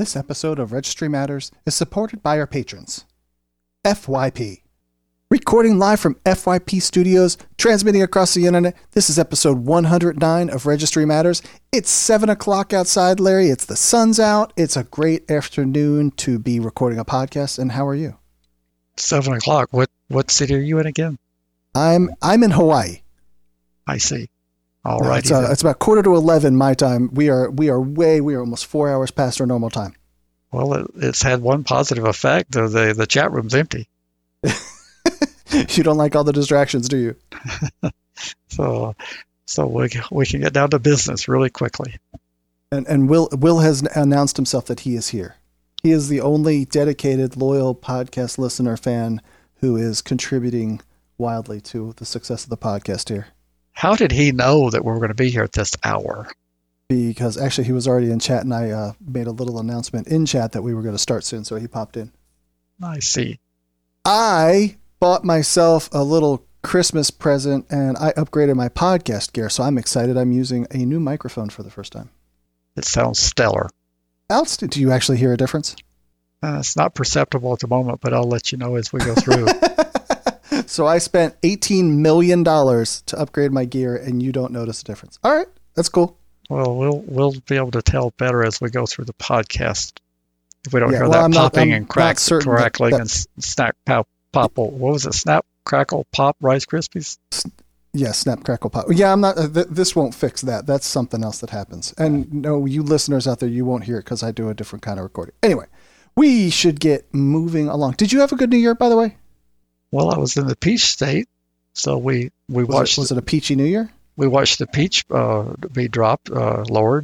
This episode of Registry Matters is supported by our patrons. FYP. Recording live from FYP Studios, transmitting across the internet, this is episode 109 of Registry Matters. It's 7 o'clock outside, Larry. It's the sun's out. It's a great afternoon to be recording a podcast. And how are you? 7 o'clock. What city are you in again? I'm in Hawaii. I see. All right. It's about 10:45 my time. We are almost 4 hours past our normal time. Well, it's had one positive effect. The chat room's empty. You don't like all the distractions, do you? So we can get down to business really quickly. And Will has announced himself that he is here. He is the only dedicated, loyal podcast listener fan who is contributing wildly to the success of the podcast here. How did he know that we were going to be here at this hour? Because actually he was already in chat, and I made a little announcement in chat that we were going to start soon, so he popped in. I see. I bought myself a little Christmas present, and I upgraded my podcast gear, so I'm excited. I'm using a new microphone for the first time. It sounds stellar. Alex, do you actually hear a difference? It's not perceptible at the moment, but I'll let you know as we go through. So I spent $18 million to upgrade my gear, and you don't notice a difference. All right, that's cool. Well, we'll be able to tell better as we go through the podcast. If we don't hear that popping and crackling and snap, pop, what was it? Snap, crackle, pop, Rice Krispies? Yeah, snap, crackle, pop. Yeah, I'm not. This won't fix that. That's something else that happens. And no, you listeners out there, you won't hear it because I do a different kind of recording. Anyway, we should get moving along. Did you have a good New Year, by the way? Well, I was in the Peach State, so we watched. Was it a peachy New Year? We watched the peach be dropped, lowered.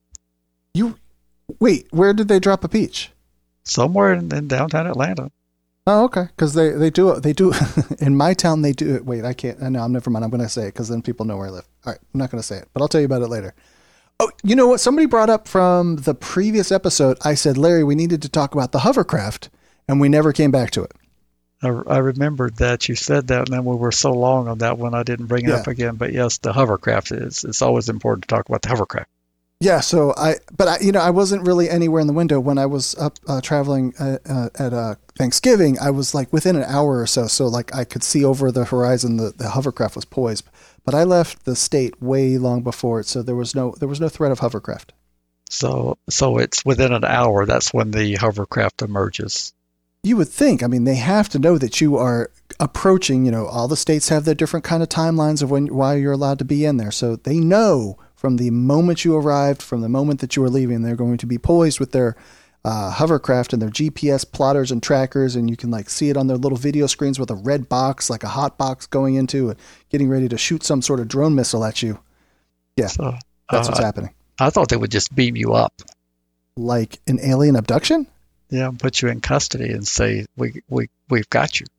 Wait, where did they drop a peach? Somewhere in downtown Atlanta. Oh, okay. Because they do in my town. They do it. Wait, I can't. No, I'm never mind. I'm going to say it because then people know where I live. All right, I'm not going to say it, but I'll tell you about it later. Oh, you know what? Somebody brought up from the previous episode. I said, Larry, we needed to talk about the hovercraft, and we never came back to it. I remembered that you said that, and then we were so long on that one I didn't bring it up again. But yes, the hovercraft it's always important to talk about the hovercraft. Yeah, so I wasn't really anywhere in the window when I was up traveling at Thanksgiving. I was like within an hour or so like I could see over the horizon the hovercraft was poised. But I left the state way long before it, so there was no threat of hovercraft. So it's within an hour. That's when the hovercraft emerges. You would think. I mean, they have to know that you are approaching. All the states have their different kind of timelines of why you're allowed to be in there, so they know. From the moment you arrived, from the moment that you were leaving, they're going to be poised with their hovercraft and their GPS plotters and trackers, and you can see it on their little video screens with a red box, like a hot box going into it, getting ready to shoot some sort of drone missile at you. Yeah, so, that's what's happening. I thought they would just beam you up. Like an alien abduction? Yeah, put you in custody and say, we've got you.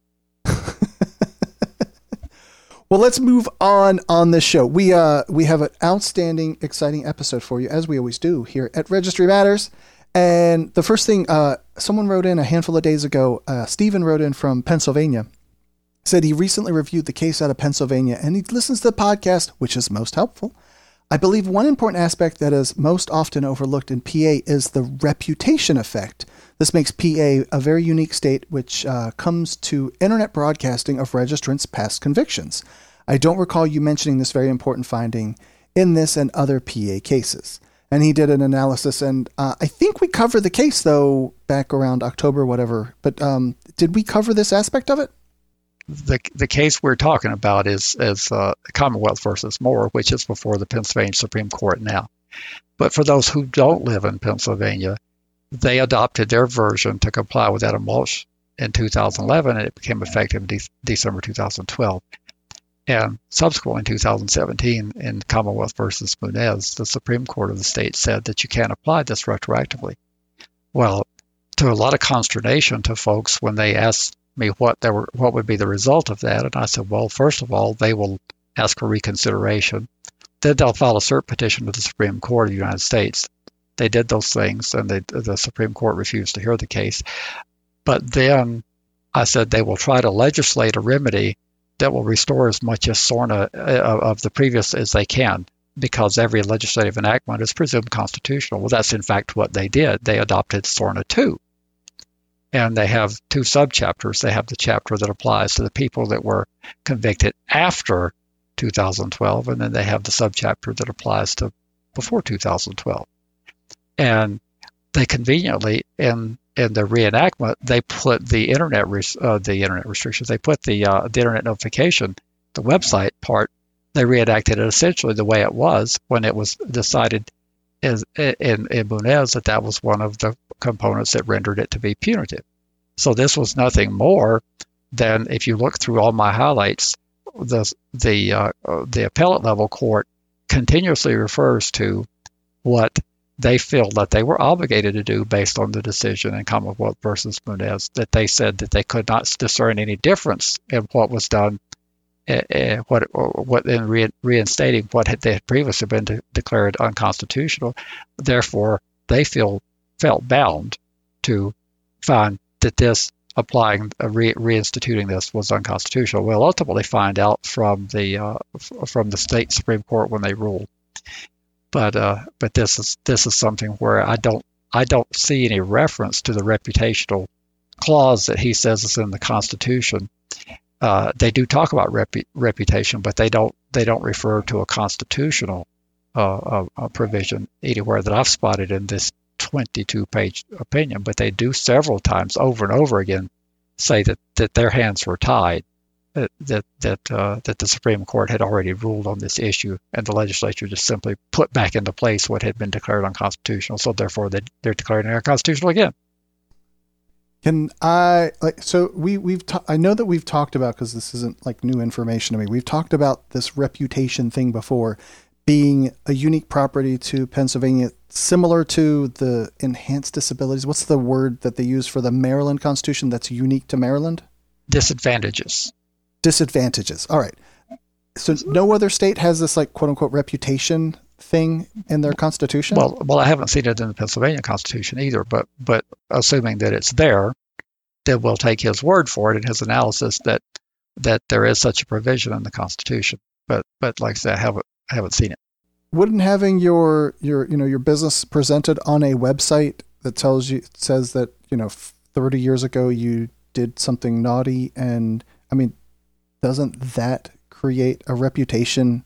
Well, let's move on this show. We have an outstanding, exciting episode for you, as we always do here at Registry Matters. And the first thing, someone wrote in a handful of days ago, Stephen wrote in from Pennsylvania, said he recently reviewed the case out of Pennsylvania, and he listens to the podcast, which is most helpful. I believe one important aspect that is most often overlooked in PA is the reputation effect. This makes PA a very unique state which comes to internet broadcasting of registrants' past convictions. I don't recall you mentioning this very important finding in this and other PA cases. And he did an analysis, and I think we covered the case, though, back around October, whatever. But did we cover this aspect of it? The case we're talking about is Commonwealth versus Moore, which is before the Pennsylvania Supreme Court now. But for those who don't live in Pennsylvania, they adopted their version to comply with Adam Walsh in 2011, and it became effective in December 2012. And subsequently in 2017, in Commonwealth versus Munez, the Supreme Court of the state said that you can't apply this retroactively. Well, to a lot of consternation to folks when they asked me what would be the result of that, and I said, well, first of all, they will ask for reconsideration. Then they'll file a cert petition to the Supreme Court of the United States. They did those things, and the Supreme Court refused to hear the case. But then I said they will try to legislate a remedy that will restore as much as SORNA of the previous as they can. because every legislative enactment is presumed constitutional. Well, that's in fact what they did. They adopted SORNA 2. And they have two subchapters. They have the chapter that applies to the people that were convicted after 2012, and then they have the subchapter that applies to before 2012. And they conveniently, in the reenactment, they put the internet restrictions. They put the internet notification, the website part. They reenacted it essentially the way it was when it was decided in Munez that was one of the components that rendered it to be punitive. So this was nothing more than, if you look through all my highlights, the appellate level court continuously refers to what they feel that they were obligated to do based on the decision in Commonwealth versus Munez, that they said that they could not discern any difference in what was done, what in reinstating what they had previously been declared unconstitutional. Therefore, they felt bound to find that this reinstituting this was unconstitutional. We'll ultimately find out from the state Supreme Court when they ruled. But this is something where I don't see any reference to the reputational clause that he says is in the Constitution. They do talk about reputation, but they don't refer to a constitutional provision anywhere that I've spotted in this 22-page opinion. But they do several times, over and over again, say that their hands were tied, that the Supreme Court had already ruled on this issue, and the legislature just simply put back into place what had been declared unconstitutional. So therefore, they're declaring it unconstitutional again. Can I I know that we've talked about, because this isn't like new information to me, we've talked about this reputation thing before being a unique property to Pennsylvania, similar to the enhanced disabilities. What's the word that they use for the Maryland Constitution that's unique to Maryland? Disadvantages. All right. So no other state has this like quote unquote reputation thing in their constitution? Well, I haven't seen it in the Pennsylvania Constitution either, but assuming that it's there, then we'll take his word for it in his analysis that there is such a provision in the Constitution. But like I said, I haven't seen it. Wouldn't having your business presented on a website that says that 30 years ago you did something naughty, and I mean, doesn't that create a reputation,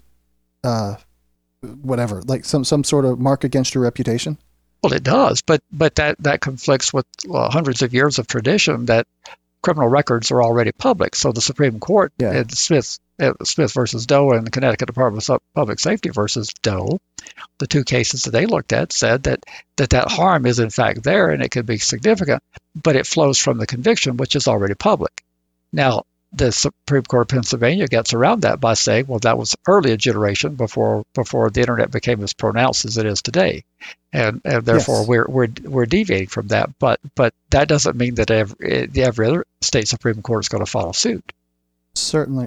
whatever, like some sort of mark against your reputation? Well, it does, but that conflicts with hundreds of years of tradition that criminal records are already public. So the Supreme Court, in Smith versus Doe and the Connecticut Department of Public Safety versus Doe, the two cases that they looked at said that harm is in fact there and it could be significant, but it flows from the conviction, which is already public. Now, the Supreme Court of Pennsylvania gets around that by saying, well, that was earlier generation before the internet became as pronounced as it is today, and therefore we're deviating from that. But that doesn't mean that every other state Supreme Court is going to follow suit. Certainly,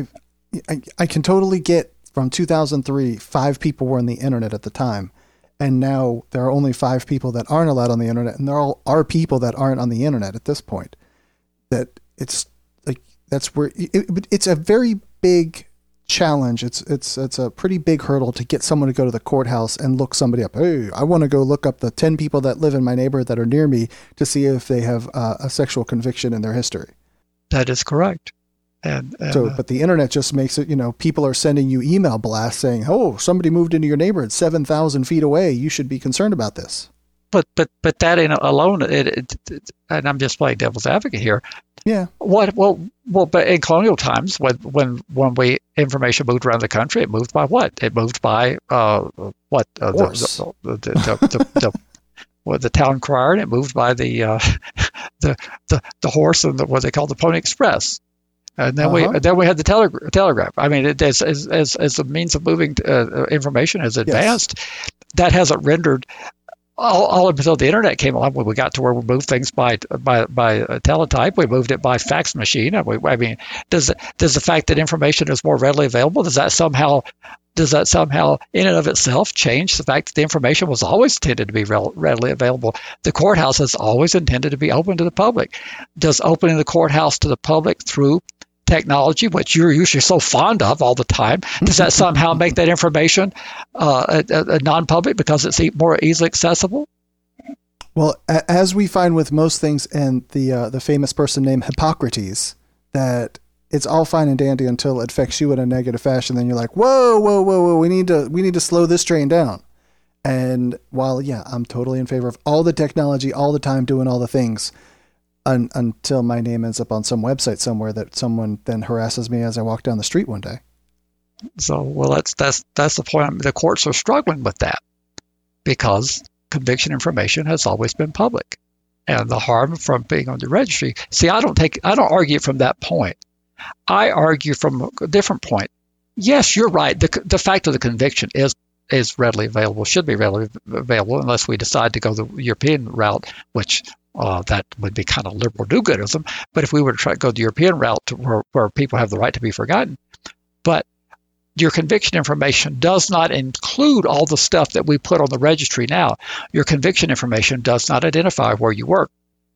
I can totally get from 2003, 5 people were on the internet at the time, and now there are only 5 people that aren't allowed on the internet, and there are people that aren't on the internet at this point. That it's like that's where it's a very big challenge. It's a pretty big hurdle to get someone to go to the courthouse and look somebody up. Hey, I want to go look up the 10 people that live in my neighborhood that are near me to see if they have a sexual conviction in their history. That is correct. But the internet just makes it, people are sending you email blasts saying, oh, somebody moved into your neighborhood 7,000 feet away. You should be concerned about this. But that ain't alone. And I'm just playing devil's advocate here. Yeah. But in colonial times, when information moved around the country, it moved by what? It moved by what? The town crier, and it moved by the horse and what they call the Pony Express. And then we had the telegraph. I mean, as the means of moving information has advanced, that hasn't rendered all until the internet came along. When we got to where we moved things by teletype, we moved it by fax machine. Does the fact that information is more readily available, does that somehow in and of itself change the fact that the information was always intended to be readily available? The courthouse has always intended to be open to the public. Does opening the courthouse to the public through technology, which you're usually so fond of all the time, does that somehow make that information non-public because it's more easily accessible? Well, as we find with most things, and the famous person named Hippocrates, that it's all fine and dandy until it affects you in a negative fashion. Then you're like, whoa, we need to slow this train down. And while, yeah, I'm totally in favor of all the technology all the time, doing all the things, until my name ends up on some website somewhere that someone then harasses me as I walk down the street one day. So, well, that's the point. The courts are struggling with that because conviction information has always been public, and the harm from being on the registry. See, I don't argue from that point. I argue from a different point. Yes, you're right. The fact of the conviction is readily available, should be readily available, unless we decide to go the European route, which that would be kind of liberal do-goodism. But if we were to try to go the European route to where people have the right to be forgotten, but your conviction information does not include all the stuff that we put on the registry now. Your conviction information does not identify where you work.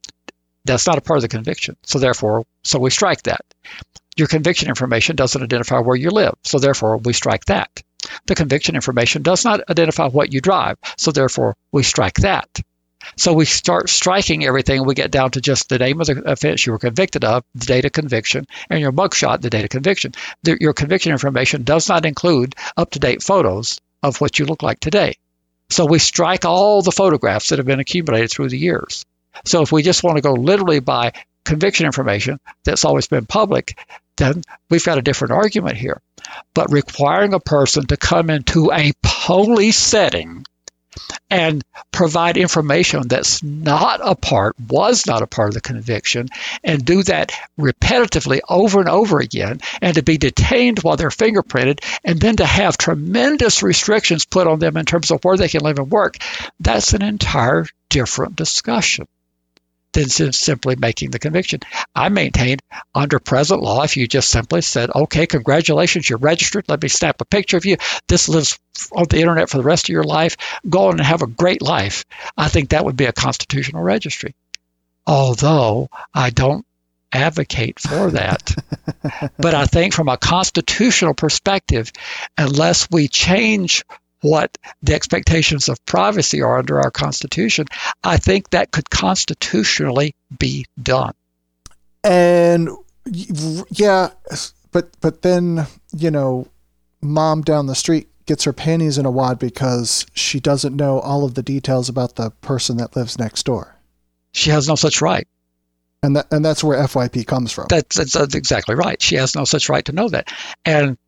That's not a part of the conviction. So we strike that. Your conviction information doesn't identify where you live. So therefore, we strike that. The conviction information does not identify what you drive. So therefore, we strike that. So we start striking everything, and we get down to just the name of the offense you were convicted of, the date of conviction, and your mugshot, the date of conviction. Your conviction information does not include up-to-date photos of what you look like today. So we strike all the photographs that have been accumulated through the years. So if we just want to go literally by conviction information that's always been public, then we've got a different argument here. But requiring a person to come into a police setting and provide information that's was not a part of the conviction, and do that repetitively over and over again, and to be detained while they're fingerprinted, and then to have tremendous restrictions put on them in terms of where they can live and work, that's an entire different discussion than simply making the conviction. I maintain under present law, if you just simply said, okay, congratulations, you're registered, let me snap a picture of you, this lives on the internet for the rest of your life, go on and have a great life, I think that would be a constitutional registry. Although I don't advocate for that. But I think from a constitutional perspective, unless we change what the expectations of privacy are under our Constitution, I think that could constitutionally be done. And yeah, but then, mom down the street gets her panties in a wad because she doesn't know all of the details about the person that lives next door. She has no such right. And that's where FYP comes from. That's exactly right. She has no such right to know that. And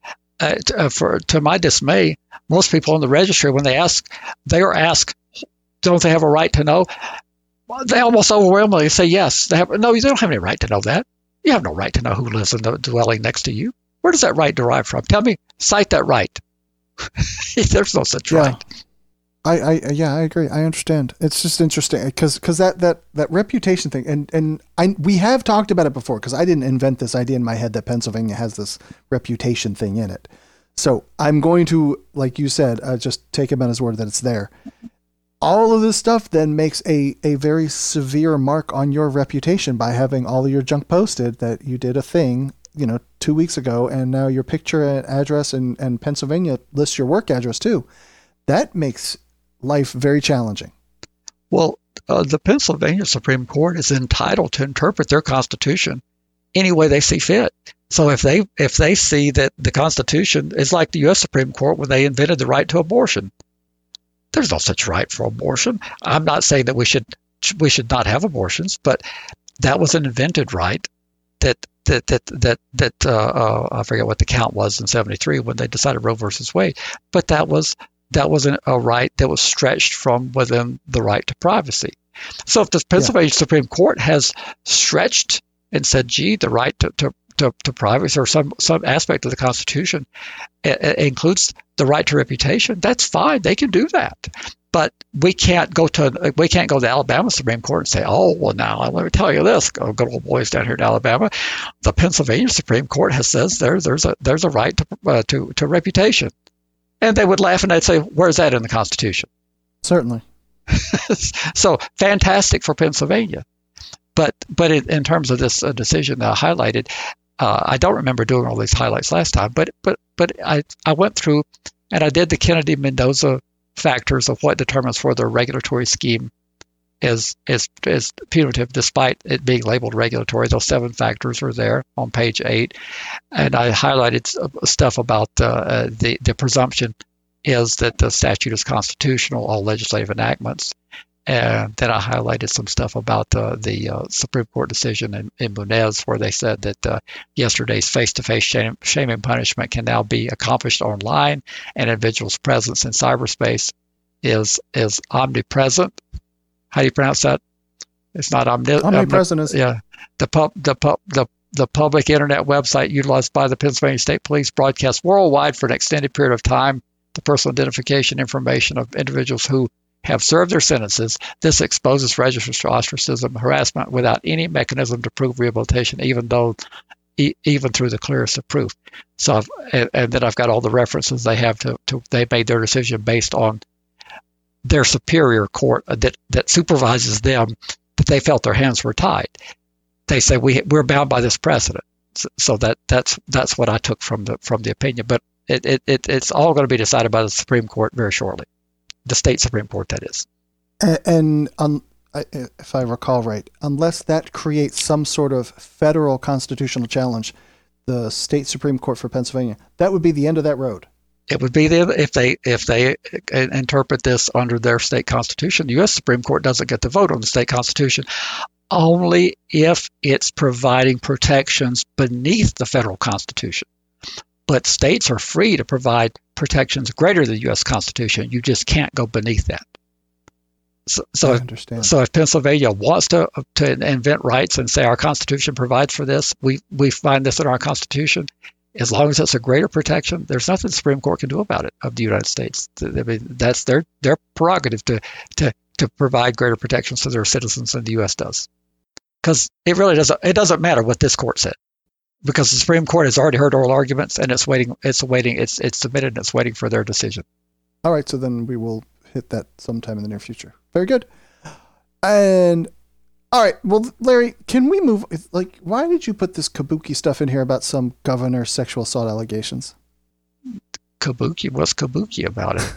to my dismay, most people on the registry, when they are asked, don't they have a right to know? They almost overwhelmingly say yes. No, you don't have any right to know that. You have no right to know who lives in the dwelling next to you. Where does that right derive from? Tell me, cite that right. There's no such right. I agree. I understand. It's just interesting because that reputation thing, and we have talked about it before, because I didn't invent this idea in my head that Pennsylvania has this reputation thing in it. So I'm going to, like you said, just take him at his word that it's there. All of this stuff then makes a very severe mark on your reputation by having all of your junk posted that you did a thing, 2 weeks ago, and now your picture and address and Pennsylvania lists your work address too. That makes life very challenging. Well, the Pennsylvania Supreme Court is entitled to interpret their Constitution any way they see fit. So if they see that the Constitution is like the U.S. Supreme Court when they invented the right to abortion, there's no such right for abortion. I'm not saying that we should not have abortions, but that was an invented right that I forget what the count was in 73 when they decided Roe versus Wade, but that was a right that was stretched from within the right to privacy. So if the Pennsylvania Supreme Court has stretched and said, gee, the right to privacy or some aspect of the Constitution includes the right to reputation, that's fine. They can do that. But we can't go to the Alabama Supreme Court and say, oh, well, now let me tell you this, good old boys down here in Alabama, the Pennsylvania Supreme Court has says there's a right to reputation. And they would laugh and they'd say, where's that in the Constitution? Certainly. So fantastic for Pennsylvania. But in terms of this decision highlighted, I don't remember doing all these highlights last time, but I went through and I did the Kennedy-Mendoza factors of what determines whether a regulatory scheme is punitive, despite it being labeled regulatory. Those 7 factors are there on page 8, and I highlighted stuff about the presumption is that the statute is constitutional, all legislative enactments. And then I highlighted some stuff about the Supreme Court decision in Munez, where they said that yesterday's face-to-face shaming punishment can now be accomplished online, and individuals' presence in cyberspace is omnipresent. How do you pronounce that? It's not omnipresent. Yeah, the public internet website utilized by the Pennsylvania State Police broadcasts worldwide for an extended period of time the personal identification information of individuals who have served their sentences. This exposes registrants to ostracism, harassment without any mechanism to prove rehabilitation, even through the clearest of proof. So, and then I've got all the references they have to they made their decision based on their superior court that supervises them, that they felt their hands were tied. They say we're bound by this precedent. So that's what I took from the opinion. But it's all going to be decided by the Supreme Court very shortly. The state Supreme Court, that is. And if I recall right, unless that creates some sort of federal constitutional challenge, the state Supreme Court for Pennsylvania, that would be the end of that road. It would be if they interpret this under their state constitution. The U.S. Supreme Court doesn't get to vote on the state constitution, only if it's providing protections beneath the federal constitution. But states are free to provide protections greater than the U.S. Constitution. You just can't go beneath that. So I understand. So if Pennsylvania wants to invent rights and say our Constitution provides for this, we find this in our Constitution, as long as it's a greater protection, there's nothing the Supreme Court can do about it of the United States. I mean, that's their prerogative to provide greater protections to their citizens than the U.S. does. Because it doesn't matter what this court said. Because the Supreme Court has already heard oral arguments and it's submitted and it's waiting for their decision. All right, so then we will hit that sometime in the near future. Very good. And all right, well, Larry, can we move? Like, why did you put this kabuki stuff in here about some governor sexual assault allegations? Kabuki? What's kabuki about it?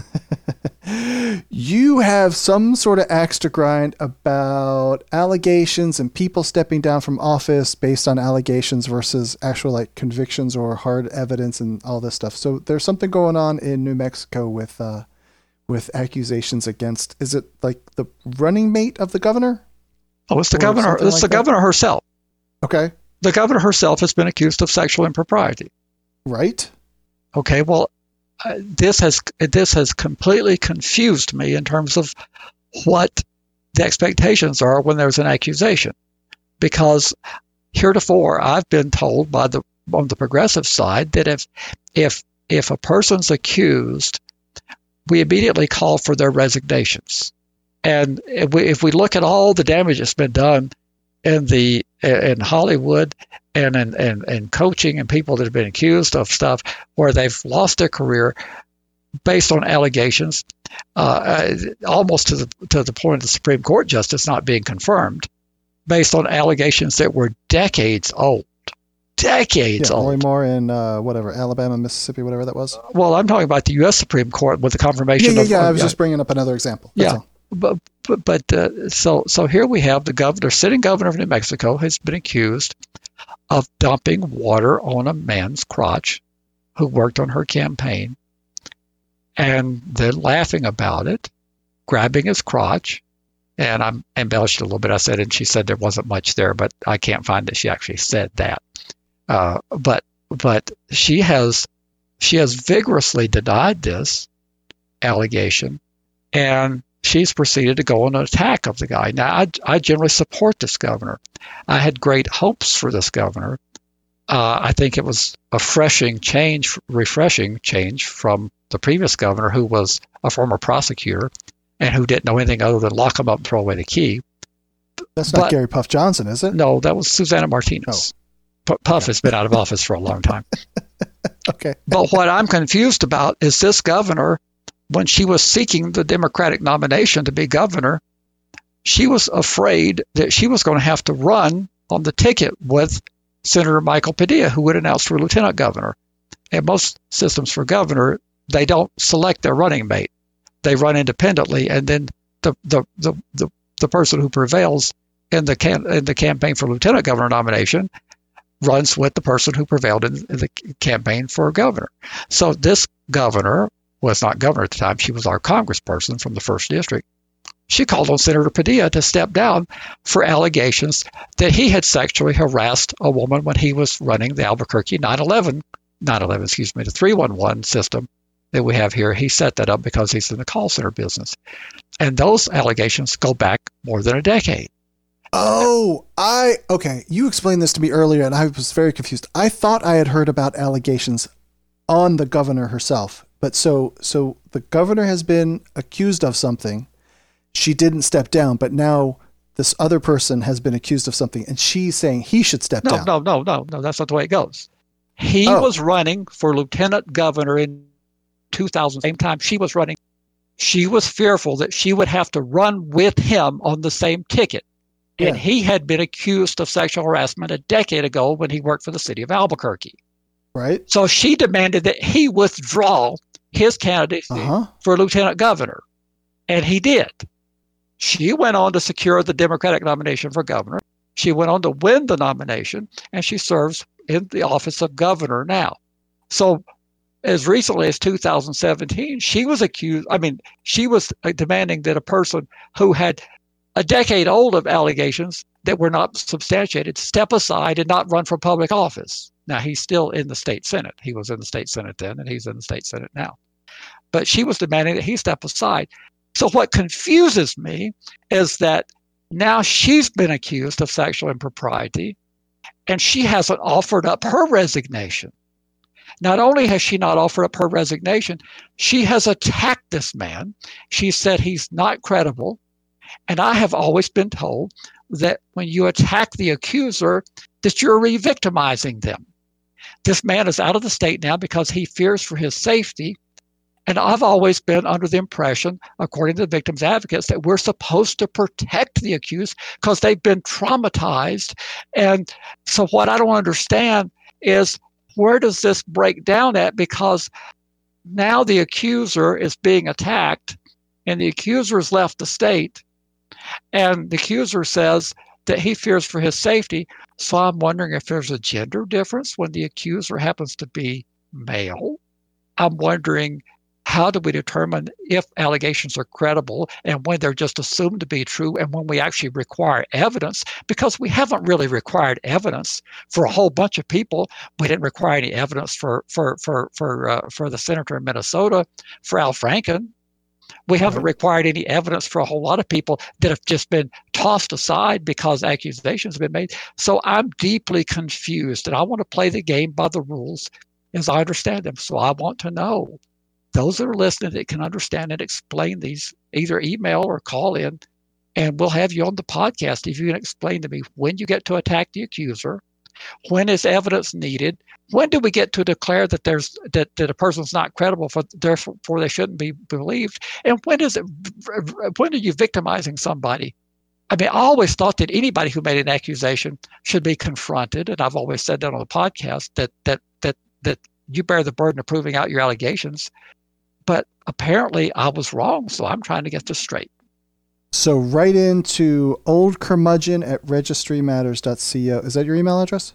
You have some sort of axe to grind about allegations and people stepping down from office based on allegations versus actual like convictions or hard evidence and all this stuff. So there's something going on in New Mexico with accusations against, is it like the running mate of the governor? Oh, it's the governor. It's the governor herself. Okay. The governor herself has been accused of sexual impropriety. Right. Okay. Well, this has completely confused me in terms of what the expectations are when there's an accusation, because heretofore I've been told on the progressive side that if a person's accused, we immediately call for their resignations. And if we look at all the damage that's been done in Hollywood and in coaching and people that have been accused of stuff where they've lost their career based on allegations, almost to the point of the Supreme Court justice not being confirmed, based on allegations that were decades old. Decades old. Roy Moore in whatever, Alabama, Mississippi, whatever that was. Well, I'm talking about the U.S. Supreme Court with the confirmation. Yeah. I was just bringing up another example. That's all. So here we have the sitting governor of New Mexico has been accused of dumping water on a man's crotch who worked on her campaign, and then laughing about it, grabbing his crotch, and I'm embellished a little bit. I said, and she said there wasn't much there, but I can't find that she actually said that. But she has vigorously denied this allegation, and she's proceeded to go on an attack of the guy. Now, I generally support this governor. I had great hopes for this governor. I think it was a refreshing change from the previous governor, who was a former prosecutor and who didn't know anything other than lock him up and throw away the key. That's not Gary Puff Johnson, is it? No, that was Susana Martinez. Puff has been out of office for a long time. Okay. But what I'm confused about is this governor, when she was seeking the Democratic nomination to be governor, she was afraid that she was going to have to run on the ticket with Senator Michael Padilla, who would announce for lieutenant governor. And most systems for governor, they don't select their running mate. They run independently, and then the person who prevails in the campaign for lieutenant governor nomination runs with the person who prevailed in the campaign for governor. So this governor was not governor at the time. She was our congressperson from the 1st District. She called on Senator Padilla to step down for allegations that he had sexually harassed a woman when he was running the Albuquerque the 311 system that we have here. He set that up because he's in the call center business. And those allegations go back more than a decade. Oh, okay. You explained this to me earlier and I was very confused. I thought I had heard about allegations on the governor herself. But so the governor has been accused of something. She didn't step down, but now this other person has been accused of something and she's saying he should step down. No. That's not the way it goes. He was running for lieutenant governor in 2000. Same time she was running. She was fearful that she would have to run with him on the same ticket. And he had been accused of sexual harassment a decade ago when he worked for the city of Albuquerque. Right. So she demanded that he withdraw his candidacy for lieutenant governor. And he did. She went on to secure the Democratic nomination for governor. She went on to win the nomination, and she serves in the office of governor now. So as recently as 2017, she was demanding that a person who had a decade old of allegations that were not substantiated step aside and not run for public office. Now, he's still in the state Senate. He was in the state Senate then, and he's in the state Senate now. But she was demanding that he step aside. So what confuses me is that now she's been accused of sexual impropriety, and she hasn't offered up her resignation. Not only has she not offered up her resignation, she has attacked this man. She said he's not credible. And I have always been told that when you attack the accuser, that you're re-victimizing them. This man is out of the state now because he fears for his safety. And I've always been under the impression, according to the victims' advocates, that we're supposed to protect the accused because they've been traumatized. And so what I don't understand is, where does this break down at? Because now the accuser is being attacked and the accuser has left the state, and the accuser says that he fears for his safety. So I'm wondering if there's a gender difference when the accuser happens to be male. I'm wondering, how do we determine if allegations are credible and when they're just assumed to be true and when we actually require evidence? Because we haven't really required evidence for a whole bunch of people. We didn't require any evidence for the senator in Minnesota, for Al Franken. We haven't required any evidence for a whole lot of people that have just been tossed aside because accusations have been made. So I'm deeply confused, and I want to play the game by the rules as I understand them. So I want to know, those that are listening that can understand and explain these, either email or call in, and we'll have you on the podcast if you can explain to me when you get to attack the accuser, when is evidence needed, when do we get to declare that that a person's not credible, therefore they shouldn't be believed, and when are you victimizing somebody? I mean, I always thought that anybody who made an accusation should be confronted, and I've always said that on the podcast that you bear the burden of proving out your allegations. But apparently I was wrong, so I'm trying to get this straight. So write into oldcurmudgeon@registrymatters.co. Is that your email address?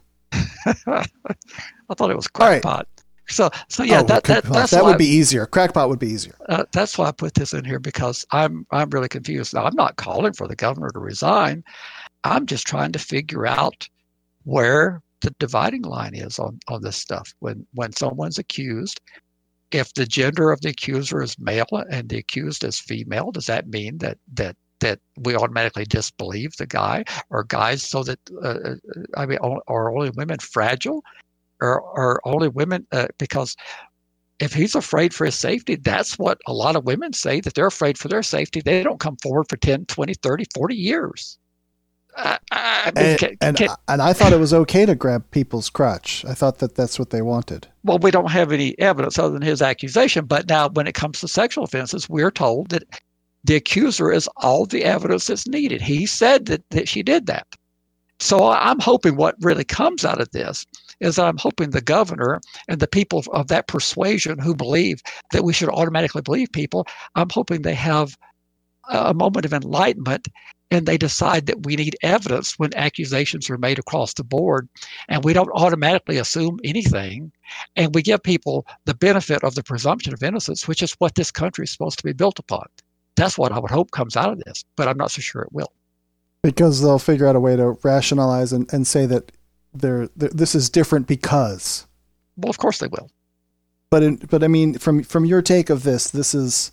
I thought it was Crackpot. So yeah, that would be easier. Crackpot would be easier. That's why I put this in here, because I'm really confused. Now, I'm not calling for the governor to resign. I'm just trying to figure out where the dividing line is on this stuff. When someone's accused, if the gender of the accuser is male and the accused is female, does that mean that we automatically disbelieve the guy? Or guys, so that are only women fragile, or only women because if he's afraid for his safety, that's what a lot of women say, that they're afraid for their safety. They don't come forward for 10, 20, 30, 40 years. And I thought it was okay to grab people's crotch. I thought that's what they wanted. Well, we don't have any evidence other than his accusation. But now when it comes to sexual offenses, we're told that the accuser is all the evidence that's needed. He said that she did that. So I'm hoping what really comes out of this is I'm hoping the governor and the people of that persuasion who believe that we should automatically believe people, I'm hoping they have a moment of enlightenment and they decide that we need evidence when accusations are made across the board, and we don't automatically assume anything, and we give people the benefit of the presumption of innocence, which is what this country is supposed to be built upon. That's what I would hope comes out of this, but I'm not so sure it will. Because they'll figure out a way to rationalize and say that this is different because. Well, of course they will. But I mean, from your take of this is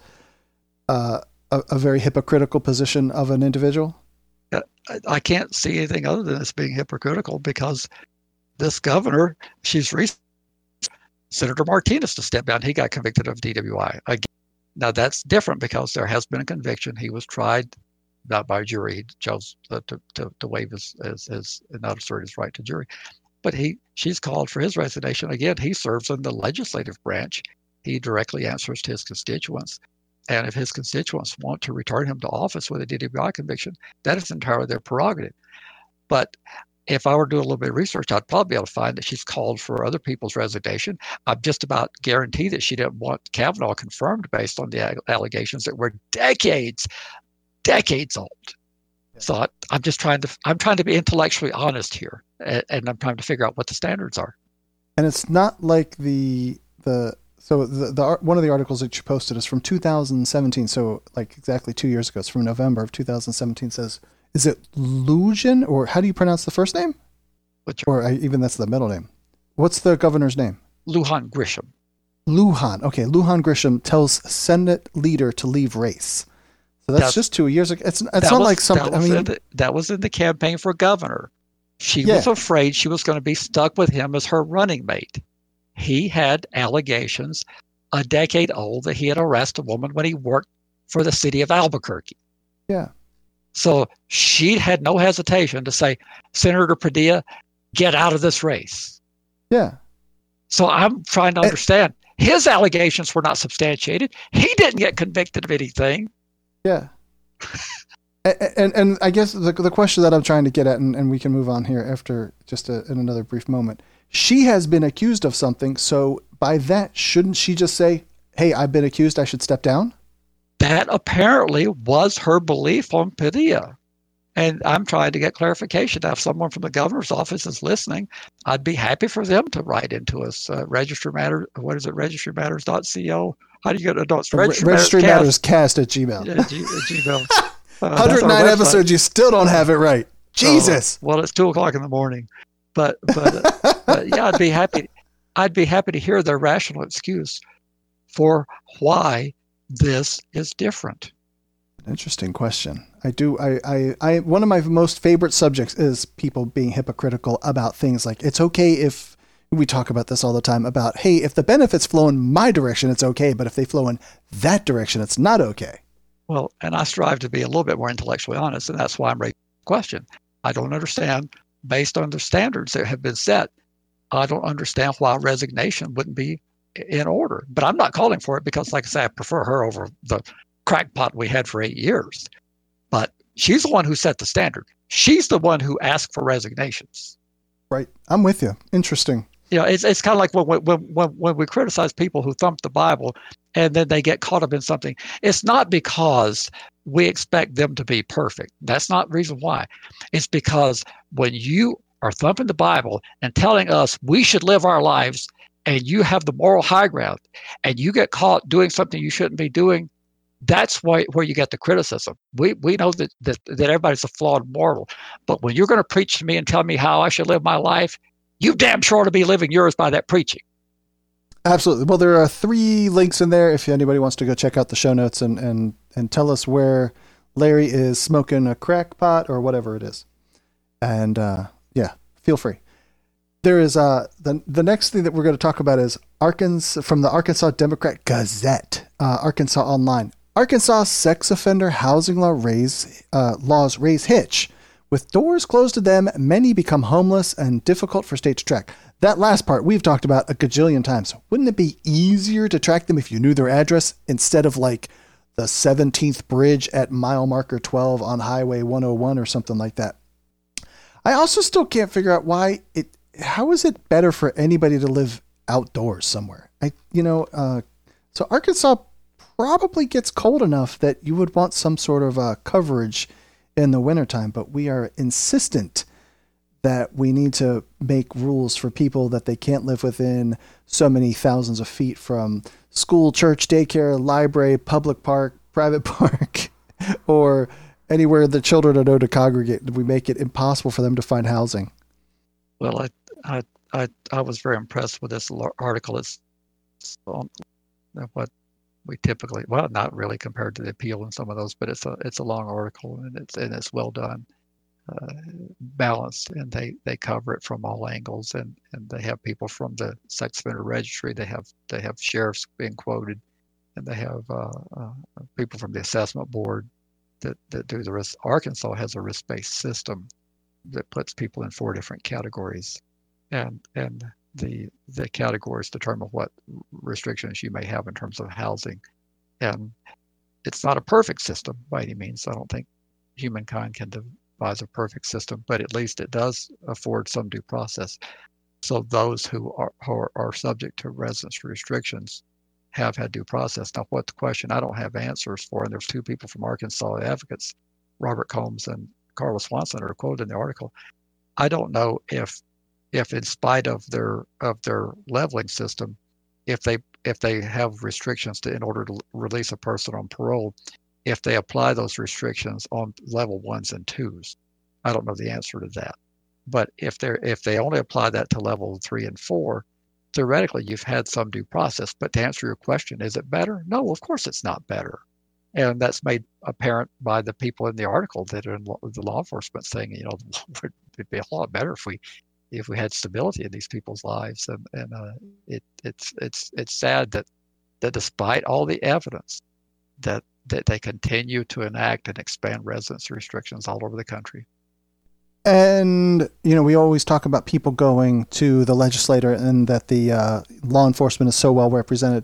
a very hypocritical position of an individual? I can't see anything other than this being hypocritical, because this governor, she's recently Senator Martinez to step down. He got convicted of DWI. Again, now that's different because there has been a conviction. He was tried not by a jury. He chose to waive his not assert his right to jury. But she's called for his resignation. Again, he serves in the legislative branch. He directly answers to his constituents. And if his constituents want to return him to office with a DWI conviction, that is entirely their prerogative. But if I were to do a little bit of research, I'd probably be able to find that she's called for other people's resignation. I'm just about guaranteed that she didn't want Kavanaugh confirmed based on the allegations that were decades old. So I'm trying to be intellectually honest here, and I'm trying to figure out what the standards are. And it's not like the one of the articles that you posted is from 2017, so like exactly 2 years ago. It's from November of 2017. Says, is it Lujan, or how do you pronounce the first name? Even that's the middle name. What's the governor's name? Lujan Grisham. Lujan. Okay, Lujan Grisham tells Senate leader to leave race. So that's just 2 years ago. It's not like something. That was in the campaign for governor. She was afraid she was going to be stuck with him as her running mate. He had allegations a decade old that he had harassed a woman when he worked for the city of Albuquerque. Yeah. So she had no hesitation to say, Senator Padilla, get out of this race. Yeah. So I'm trying to understand. His allegations were not substantiated. He didn't get convicted of anything. Yeah. and I guess the question that I'm trying to get at, and we can move on here after just in another brief moment. She has been accused of something, so by that, shouldn't she just say, hey, I've been accused, I should step down? That apparently was her belief on Padilla. And I'm trying to get clarification. Now, if someone from the governor's office is listening, I'd be happy for them to write into us. Registry Matters, what is it, registrymatters.co? How do you get adults? Registry Matters cast at Gmail. Gmail. 109 episodes, you still don't have it right. Jesus. Well, it's 2:00 in the morning. But yeah, I'd be happy to hear their rational excuse for why this is different. Interesting question. I one of my most favorite subjects is people being hypocritical about things like, it's okay if we talk about this all the time about, hey, if the benefits flow in my direction, it's okay. But if they flow in that direction, it's not okay. Well, and I strive to be a little bit more intellectually honest, and that's why I'm raising the question. I don't understand, based on the standards that have been set, I don't understand why resignation wouldn't be in order. But I'm not calling for it because, like I say, I prefer her over the crackpot we had for 8 years. But she's the one who set the standard. She's the one who asked for resignations. Right. I'm with you. Interesting. You know, it's kind of like when we criticize people who thump the Bible and then they get caught up in something. It's not because we expect them to be perfect. That's not the reason why. It's because when you are thumping the Bible and telling us we should live our lives and you have the moral high ground and you get caught doing something you shouldn't be doing, that's where you get the criticism. We know that everybody's a flawed mortal. But when you're going to preach to me and tell me how I should live my life, you damn sure ought to be living yours by that preaching. Absolutely. Well, there are 3 links in there if anybody wants to go check out the show notes and tell us where Larry is smoking a crack pot or whatever it is. And yeah, feel free. There is the next thing that we're going to talk about is from the Arkansas Democrat Gazette, Arkansas Online. Arkansas sex offender housing laws raise hitch. With doors closed to them, many become homeless and difficult for state to track. That last part we've talked about a gajillion times. Wouldn't it be easier to track them if you knew their address instead of like the 17th bridge at mile marker 12 on Highway 101 or something like that? I also still can't figure out how is it better for anybody to live outdoors somewhere? So Arkansas probably gets cold enough that you would want some sort of coverage in the wintertime, but we are insistent that we need to make rules for people that they can't live within so many thousands of feet from school, church, daycare, library, public park, private park, or anywhere the children are known to congregate. We make it impossible for them to find housing. Well, I was very impressed with this article. It's on what we typically, well, not really compared to the Appeal and some of those, but it's a long article, and it's well done, balanced, and they cover it from all angles, and they have people from the sex offender registry. They have sheriffs being quoted, and they have people from the assessment board that do the risk. Arkansas has a risk-based system that puts people in 4 different categories, and the categories determine what restrictions you may have in terms of housing. And it's not a perfect system by any means. I don't think humankind can devise a perfect system, but at least it does afford some due process. So those who are subject to residence restrictions have had due process. Now, what the question I don't have answers for, and there's 2 people from Arkansas advocates, Robert Combs and Carla Swanson, are quoted in the article. I don't know if in spite of their leveling system, if they have restrictions in order to release a person on parole, if they apply those restrictions on level 1s and 2s. I don't know the answer to that. But if they only apply that to level 3 and 4, theoretically you've had some due process. But to answer your question, is it better? No, of course it's not better. And that's made apparent by the people in the article that are in the law enforcement saying, it'd be a lot better if we had stability in these people's lives. And it's sad that despite all the evidence that they continue to enact and expand residence restrictions all over the country. And, we always talk about people going to the legislator and that the law enforcement is so well represented.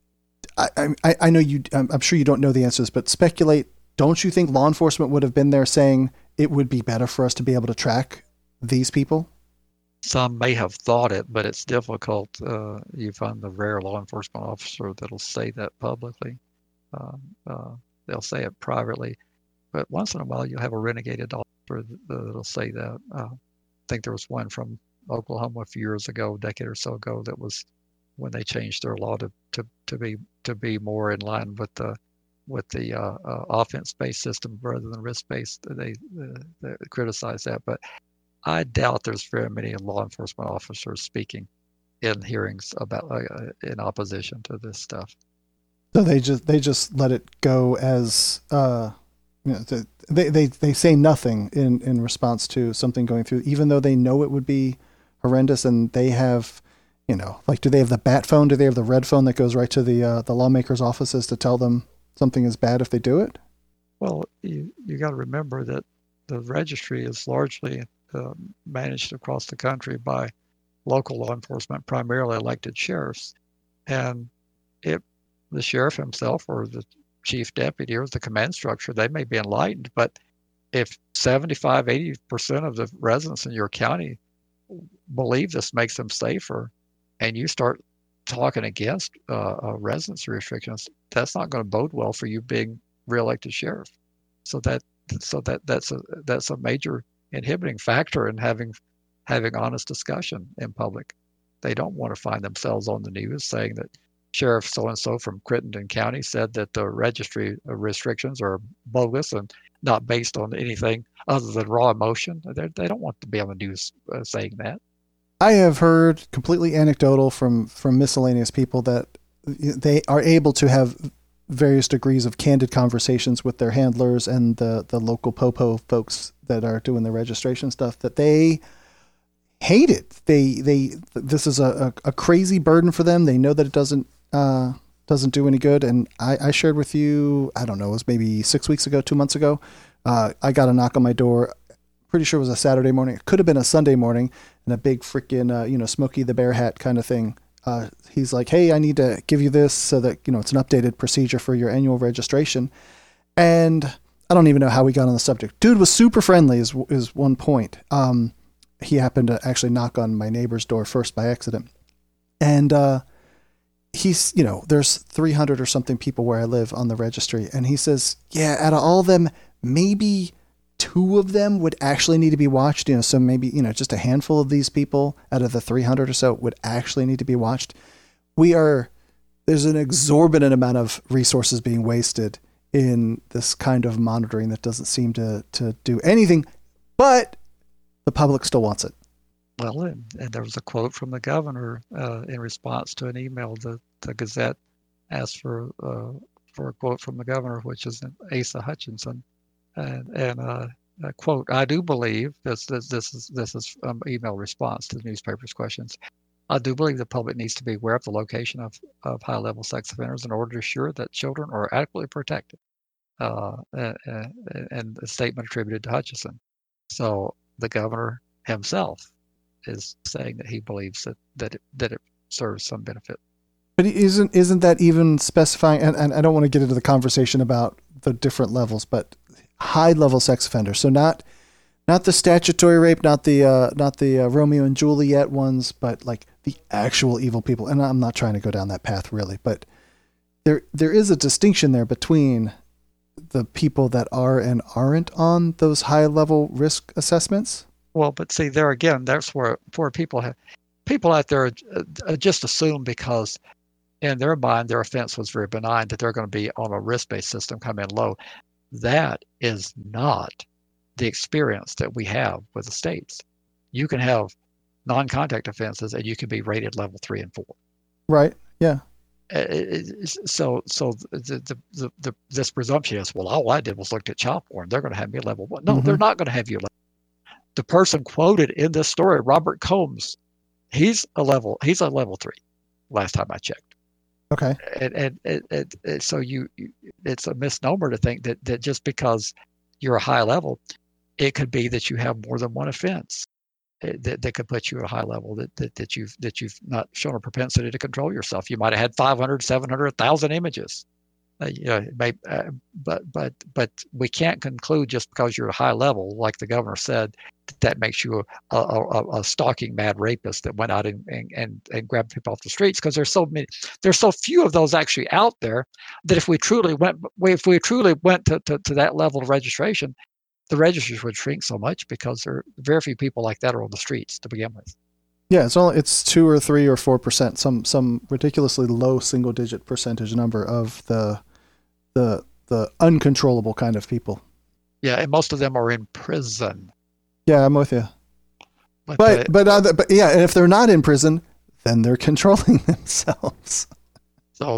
I know I'm sure you don't know the answers, but speculate. Don't you think law enforcement would have been there saying it would be better for us to be able to track these people? Some may have thought it, but it's difficult. You find the rare law enforcement officer that'll say that publicly. They'll say it privately, but once in a while you'll have a renegated officer that'll say that. I think there was one from Oklahoma a few years ago, a decade or so ago, that was when they changed their law to be more in line with the offense-based system rather than risk-based. They criticized that, but I doubt there's very many law enforcement officers speaking in hearings about in opposition to this stuff. So they just let it go as they say nothing in response to something going through, even though they know it would be horrendous, and they have, do they have the bat phone? Do they have the red phone that goes right to the lawmakers' offices to tell them something is bad if they do it? Well, you got to remember that the registry is largely managed across the country by local law enforcement, primarily elected sheriffs. And the sheriff himself or the chief deputy or the command structure, they may be enlightened, but if 75, 80% of the residents in your county believe this makes them safer, and you start talking against residency restrictions, that's not going to bode well for you being reelected sheriff. So that's a major inhibiting factor in having honest discussion in public. They don't want to find themselves on the news saying that Sheriff so-and-so from Crittenden County said that the registry restrictions are bogus and not based on anything other than raw emotion. They don't want to be on the news saying that. I have heard completely anecdotal from miscellaneous people that they are able to have various degrees of candid conversations with their handlers and the local popo folks that are doing the registration stuff, that they hate it. This is a crazy burden for them. They know that it doesn't do any good. And I shared with you, I don't know, it was maybe 6 weeks ago, 2 months ago. I got a knock on my door. Pretty sure it was a Saturday morning. It could have been a Sunday morning, and a big freaking, Smokey the Bear hat kind of thing. He's like, hey, I need to give you this so that, it's an updated procedure for your annual registration. And I don't even know how we got on the subject. Dude was super friendly is one point. He happened to actually knock on my neighbor's door first by accident. And he's, there's 300 or something people where I live on the registry. And he says, yeah, out of all of them, maybe 2 of them would actually need to be watched. So maybe, just a handful of these people out of the 300 or so would actually need to be watched. There's an exorbitant amount of resources being wasted in this kind of monitoring that doesn't seem to do anything, but the public still wants it. Well, and there was a quote from the governor in response to an email. The Gazette asked for a quote from the governor, which is Asa Hutchinson, and quote, "I do believe this is email response to the newspaper's questions. I do believe the public needs to be aware of the location of high-level sex offenders in order to assure that children are adequately protected." And a statement attributed to Hutchinson. So the governor himself is saying that he believes that it serves some benefit. But isn't that even specifying? And I don't want to get into the conversation about the different levels, but high-level sex offenders. So not the statutory rape, not the Romeo and Juliet ones, but like the actual evil people. And I'm not trying to go down that path really, but there is a distinction there between the people that are and aren't on those high-level risk assessments. Well, but see, there again, that's where people out there just assume because in their mind their offense was very benign that they're going to be on a risk-based system, come in low. That is not the experience that we have with the states. You can have non-contact offenses and you can be rated level 3 and 4. Right. Yeah. So this presumption is, well, all I did was looked at child porn. They're going to have me level 1. No, they're not going to have you level 1. The person quoted in this story, Robert Combs, he's a level 3 last time I checked. Okay. And so it's a misnomer to think that just because you're a high level, it could be that you have more than one offense that could put you at a high level that you've not shown a propensity to control yourself. You might have had 500, 700, 1,000 images. But we can't conclude just because you're at a high level, like the governor said, that makes you a stalking mad rapist that went out and grabbed people off the streets. Because there's so few of those actually out there that if we truly went to that level of registration, the registers would shrink so much because there are very few people like that are on the streets to begin with. Yeah, it's 2 or 3 or 4%, some ridiculously low single-digit percentage number of the uncontrollable kind of people. Yeah, and most of them are in prison. Yeah, I'm with you. But yeah, and if they're not in prison, then they're controlling themselves. So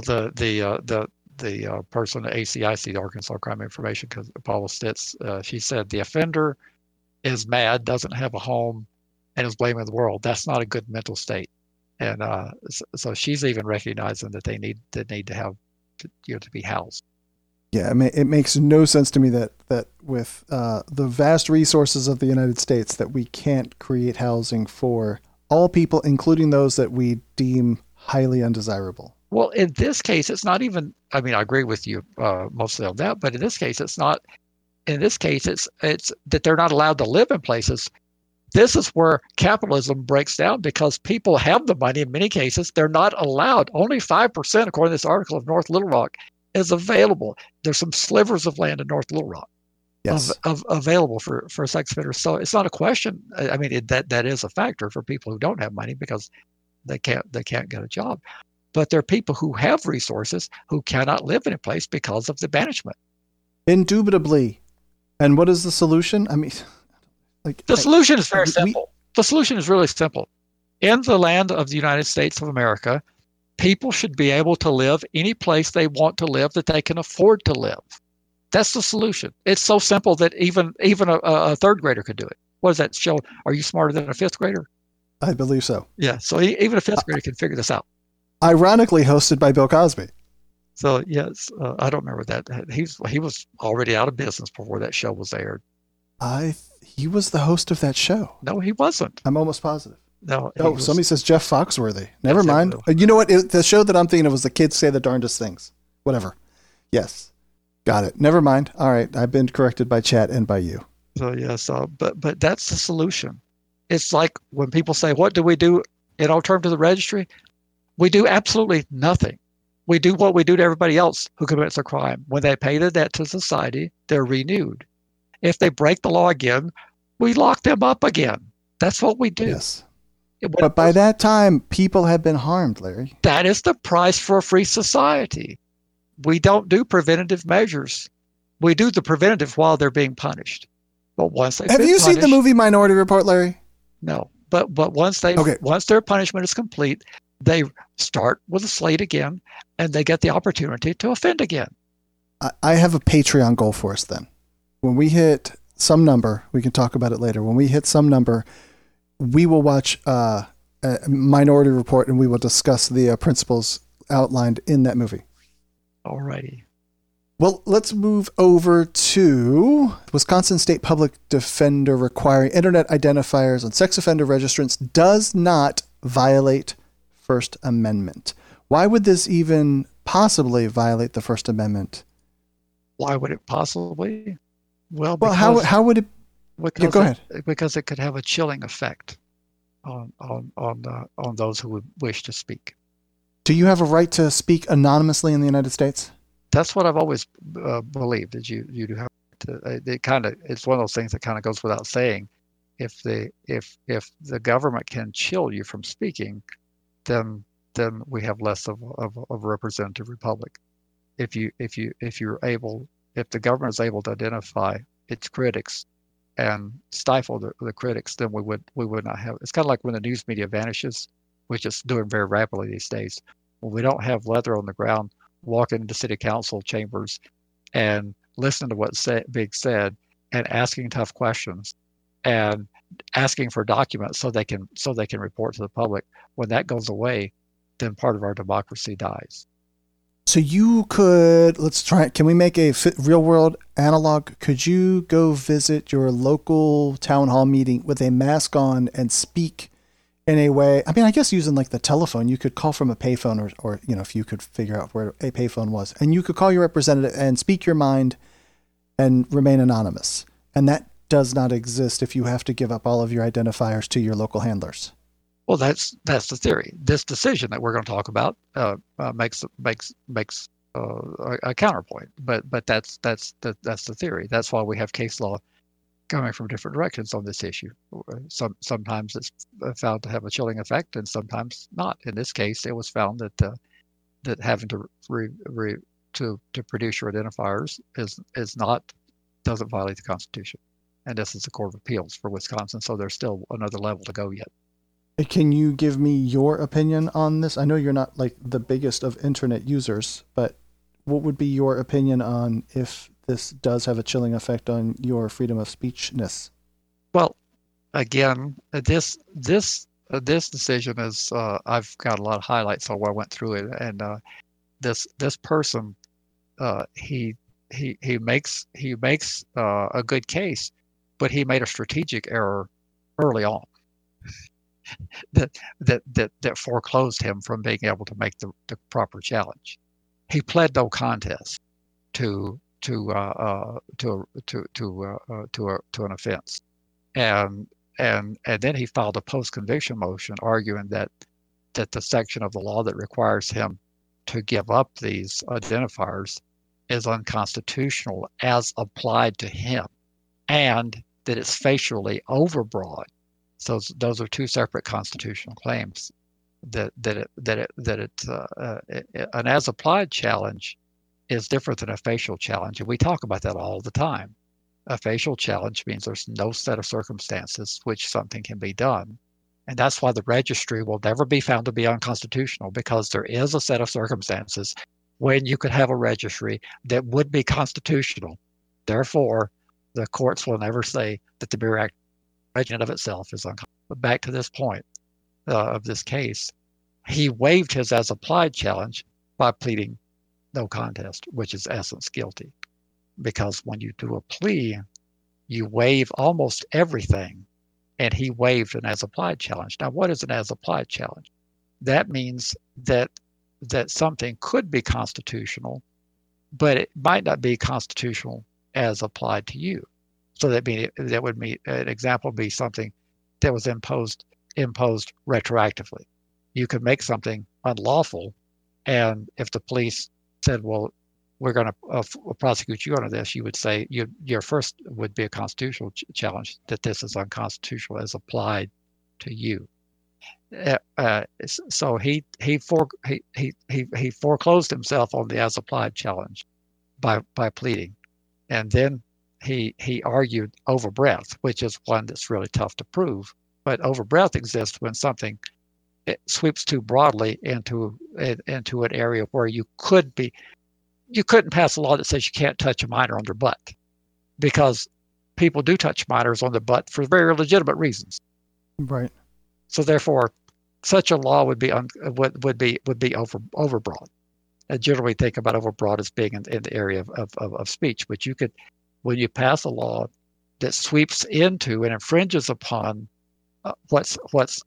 the person at ACIC, the Arkansas Crime Information, because Paula Stitz, she said the offender is mad, doesn't have a home, and is blaming the world. That's not a good mental state. And so she's even recognizing that they need to have to be housed. Yeah, I mean, it makes no sense to me that with the vast resources of the United States that we can't create housing for all people, including those that we deem highly undesirable. Well, in this case, it's not even. I mean, I agree with you mostly on that, but in this case, it's not. In this case, it's that they're not allowed to live in places. This is where capitalism breaks down because people have the money. In many cases, they're not allowed. Only 5%, according to this article, of North Little Rock is available. There's some slivers of land in North Little Rock available for sex offenders. So it's not a question. I mean, that is a factor for people who don't have money because they can't get a job. But there are people who have resources who cannot live in a place because of the banishment. Indubitably. And what is the solution? I mean, the solution is very simple. The solution is really simple. In the land of the United States of America, people should be able to live any place they want to live that they can afford to live. That's the solution. It's so simple that even a third grader could do it. What does that show? Are you smarter than a fifth grader? I believe so. Yeah. So even a fifth grader can figure this out. Ironically hosted by Bill Cosby. So yes, I don't remember that. He was already out of business before that show was aired. He was the host of that show. No, he wasn't. I'm almost positive. No. Somebody says Jeff Foxworthy. Never mind. You know what? The show that I'm thinking of was The Kids Say the Darndest Things. Whatever. Yes. Got it. Never mind. All right. I've been corrected by chat and by you. So yeah, but that's the solution. It's like when people say, "What do we do in alternative to the registry?" We do absolutely nothing. We do what we do to everybody else who commits a crime. When they pay the debt to society, they're renewed. If they break the law again, we lock them up again. That's what we do. Yes. But by that time, people have been harmed, Larry. That is the price for a free society. We don't do preventative measures. We do the preventative while they're being punished. But once they've been punished, seen the movie Minority Report, Larry? No. But once their punishment is complete, they start with a slate again, and they get the opportunity to offend again. I have a Patreon goal for us then. When we hit some number, we can talk about it later. When we hit some number, we will watch a Minority Report, and we will discuss the principles outlined in that movie. All righty. Well, let's move over to Wisconsin State Public Defender requiring internet identifiers on sex offender registrants does not violate First Amendment. Why would this even possibly violate the First Amendment? Why would it possibly? Well, how would it? Because go ahead. Because it could have a chilling effect on those who would wish to speak. Do you have a right to speak anonymously in the United States? That's what I've always believed. That you do have to. It's one of those things that kind of goes without saying. If the government can chill you from speaking, then we have less of a representative republic. If the government is able to identify its critics and stifle the critics, then we would not have. It's kind of like when the news media vanishes, which is doing very rapidly these days. When we don't have leather on the ground, walking into city council chambers and listening to what's being said and asking tough questions and asking for documents so they can report to the public. When that goes away, then part of our democracy dies. So you could, let's try it. Can we make a real world analog? Could you go visit your local town hall meeting with a mask on and speak in a way? I mean, I guess using like the telephone, you could call from a payphone or if you could figure out where a payphone was, and you could call your representative and speak your mind and remain anonymous. And that does not exist if you have to give up all of your identifiers to your local handlers. Well, that's the theory. This decision that we're going to talk about makes a counterpoint, but that's the theory. That's why we have case law coming from different directions on this issue. Sometimes it's found to have a chilling effect, and sometimes not. In this case, it was found that having to produce your identifiers doesn't violate the Constitution, and this is the Court of Appeals for Wisconsin. So there's still another level to go yet. Can you give me your opinion on this? I know you're not like the biggest of internet users, but what would be your opinion on if this does have a chilling effect on your freedom of speechness? Well, again, this decision is I've got a lot of highlights on where I went through it, and this person he makes a good case, but he made a strategic error early on that foreclosed him from being able to make the proper challenge. He pled no contest to an offense, and then he filed a post-conviction motion arguing that the section of the law that requires him to give up these identifiers is unconstitutional as applied to him, and that it's facially overbroad. So those are two separate constitutional claims. An as applied challenge is different than a facial challenge, and we talk about that all the time. A facial challenge means there's no set of circumstances which something can be done, and that's why the registry will never be found to be unconstitutional, because there is a set of circumstances when you could have a registry that would be constitutional. Therefore, the courts will never say that the mere act in of itself is unconstitutional. But back to this point of this case, he waived his as applied challenge by pleading no contest, which is essence guilty. Because when you do a plea, you waive almost everything, and he waived an as applied challenge. Now, what is an as applied challenge? That means that something could be constitutional, but it might not be constitutional as applied to you. So that would mean an example would be something that was imposed retroactively. You could make something unlawful, and if the police said, "Well, we're going to prosecute you under this," you would say your first would be a constitutional challenge that this is unconstitutional as applied to you. So he foreclosed himself on the as applied challenge by pleading, and then he argued overbreadth, which is one that's really tough to prove. But overbreadth exists when something it sweeps too broadly into an area where you couldn't pass a law that says you can't touch a minor on their butt, because people do touch minors on the butt for very legitimate reasons. Right. So therefore, such a law would be overbroad. I generally think about overbroad as being in the area of speech, but you could, when you pass a law that sweeps into and infringes upon what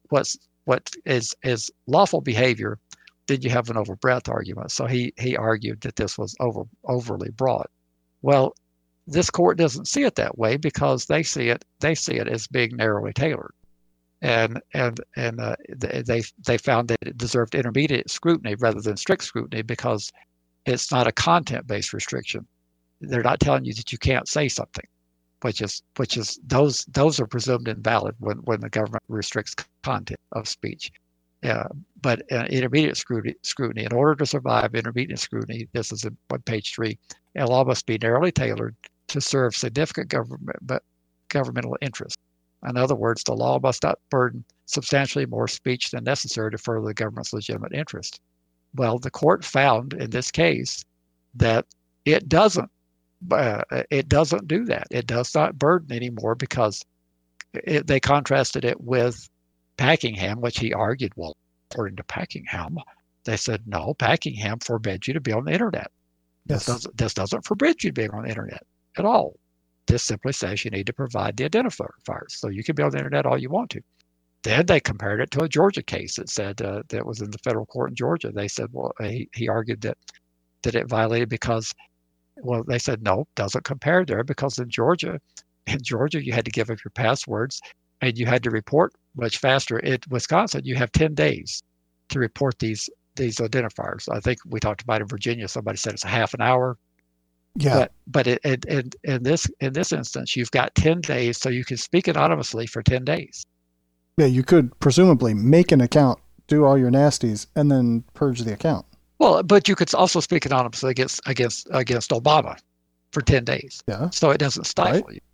is lawful behavior, then you have an overbreadth argument. So he argued that this was overly broad. Well, this court doesn't see it that way, because they see it as being narrowly tailored, and they found that it deserved intermediate scrutiny rather than strict scrutiny, because it's not a content-based restriction. They're not telling you that you can't say something, which is those are presumed invalid when the government restricts content of speech. But intermediate scrutiny, in order to survive intermediate scrutiny, this is on page 3, a law must be narrowly tailored to serve significant governmental interest. In other words, the law must not burden substantially more speech than necessary to further the government's legitimate interest. Well, the court found in this case that it doesn't do that. It does not burden anymore, because they contrasted it with Packingham, which he argued, well, according to Packingham, they said, no, Packingham forbids you to be on the internet. Yes. This doesn't forbid you being on the internet at all. This simply says you need to provide the identifiers, so you can be on the internet all you want to. Then they compared it to a Georgia case that said that was in the federal court in Georgia. They said, well, he argued that it violated because, well, they said, no, doesn't compare there, because in Georgia you had to give up your passwords and you had to report much faster. In Wisconsin, you have 10 days to report these identifiers. I think we talked about in Virginia, somebody said it's a half an hour. Yeah. But in this instance, you've got 10 days, so you can speak anonymously for 10 days. Yeah, you could presumably make an account, do all your nasties, and then purge the account. Well, but you could also speak anonymously against Obama for 10 days. Yeah. So it doesn't stifle you.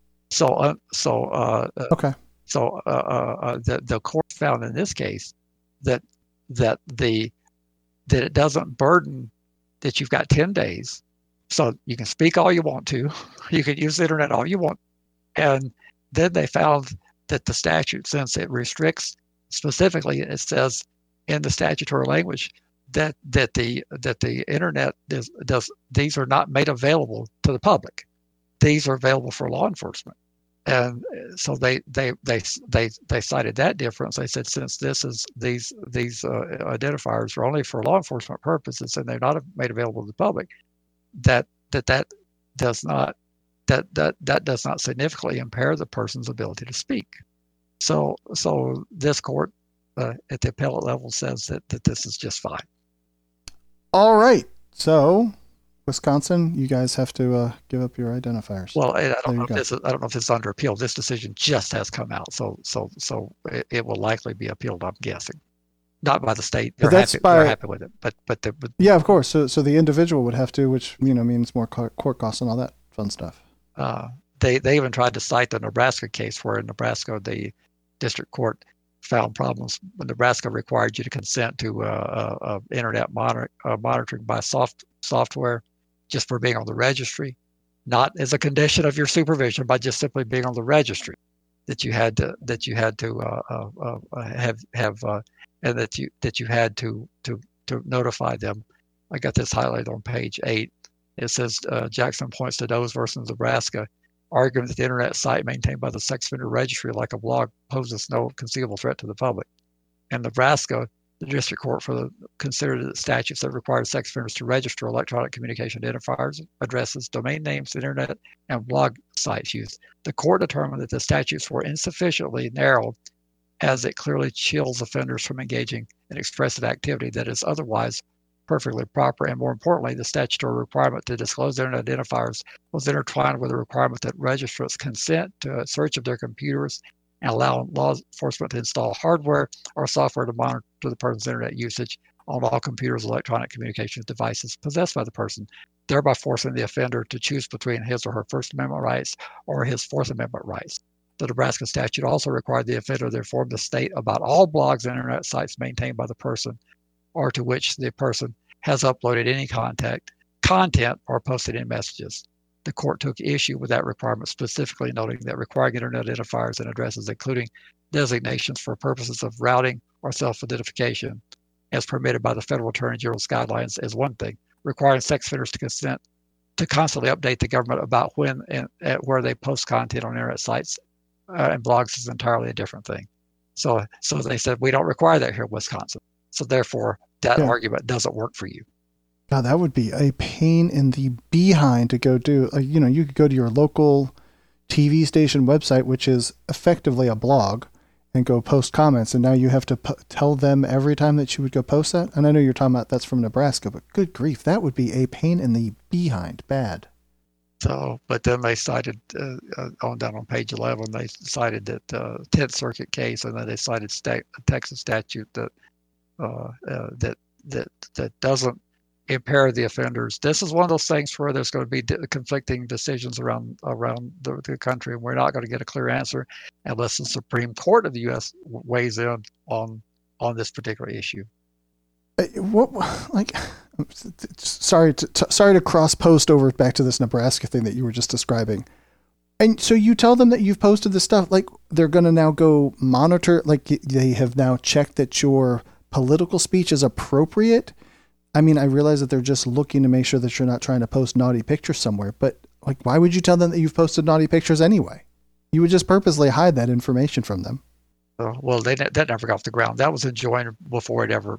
Okay. So the court found in this case that it doesn't burden, that you've got 10 days. So you can speak all you want to, you can use the internet all you want. And then they found that the statute, since it restricts specifically, it says in the statutory language that the internet these are not made available to the public. These are available for law enforcement. And so they cited that difference. They said, since these identifiers are only for law enforcement purposes and they're not made available to the public, that does not significantly impair the person's ability to speak. So this court at the appellate level says that this is just fine. All right. So Wisconsin, you guys have to give up your identifiers. Well, I don't know if it's under appeal. This decision just has come out, so it will likely be appealed, I'm guessing. Not by the state. They're happy with it, but yeah, of course. So the individual would have to, which means more court costs and all that fun stuff. They even tried to cite the Nebraska case, where in Nebraska the district court found problems when Nebraska required you to consent to internet monitoring by software just for being on the registry, not as a condition of your supervision, by just simply being on the registry, that you had to have and that you had to notify them. I got this highlighted on page 8. It says Jackson points to Doe versus Nebraska, arguing that the internet site maintained by the sex offender registry, like a blog, poses no conceivable threat to the public. In Nebraska, The district court considered that statutes that require sex offenders to register electronic communication identifiers, addresses, domain names, internet, and blog sites used. The court determined that the statutes were insufficiently narrow, as it clearly chills offenders from engaging in expressive activity that is otherwise perfectly proper. And more importantly, the statutory requirement to disclose internet identifiers was intertwined with the requirement that registrants consent to a search of their computers and allow law enforcement to install hardware or software to monitor the person's internet usage on all computers, electronic communications devices possessed by the person, thereby forcing the offender to choose between his or her First Amendment rights or his Fourth Amendment rights. The Nebraska statute also required the offender to inform the state about all blogs and internet sites maintained by the person or to which the person has uploaded any content or posted any messages. The court took issue with that requirement, specifically noting that requiring internet identifiers and addresses, including designations for purposes of routing or self-identification, as permitted by the Federal Attorney General's guidelines, is one thing. Requiring sex offenders to consent to constantly update the government about when and where they post content on internet sites and blogs is entirely a different thing. So they said, we don't require that here in Wisconsin. So therefore, that argument doesn't work for you. God, that would be a pain in the behind to go do. You could go to your local TV station website, which is effectively a blog, and go post comments. And now you have to tell them every time that you would go post that. And I know you're talking about that's from Nebraska, but good grief, that would be a pain in the behind. Bad. So, but then they cited down on page 11, they cited that 10th Circuit case, and then they cited a Texas statute that doesn't impair the offenders. This is one of those things where there's going to be conflicting decisions around the country, and we're not going to get a clear answer unless the Supreme Court of the U.S. weighs in on this particular issue. Sorry to cross post over back to this Nebraska thing that you were just describing. And so you tell them that you've posted this stuff, like they're going to now go monitor, like they have now checked that your political speech is appropriate. I mean, I realize that they're just looking to make sure that you're not trying to post naughty pictures somewhere, but like, why would you tell them that you've posted naughty pictures anyway? You would just purposely hide that information from them. Well, that never got off the ground. That was enjoined before it ever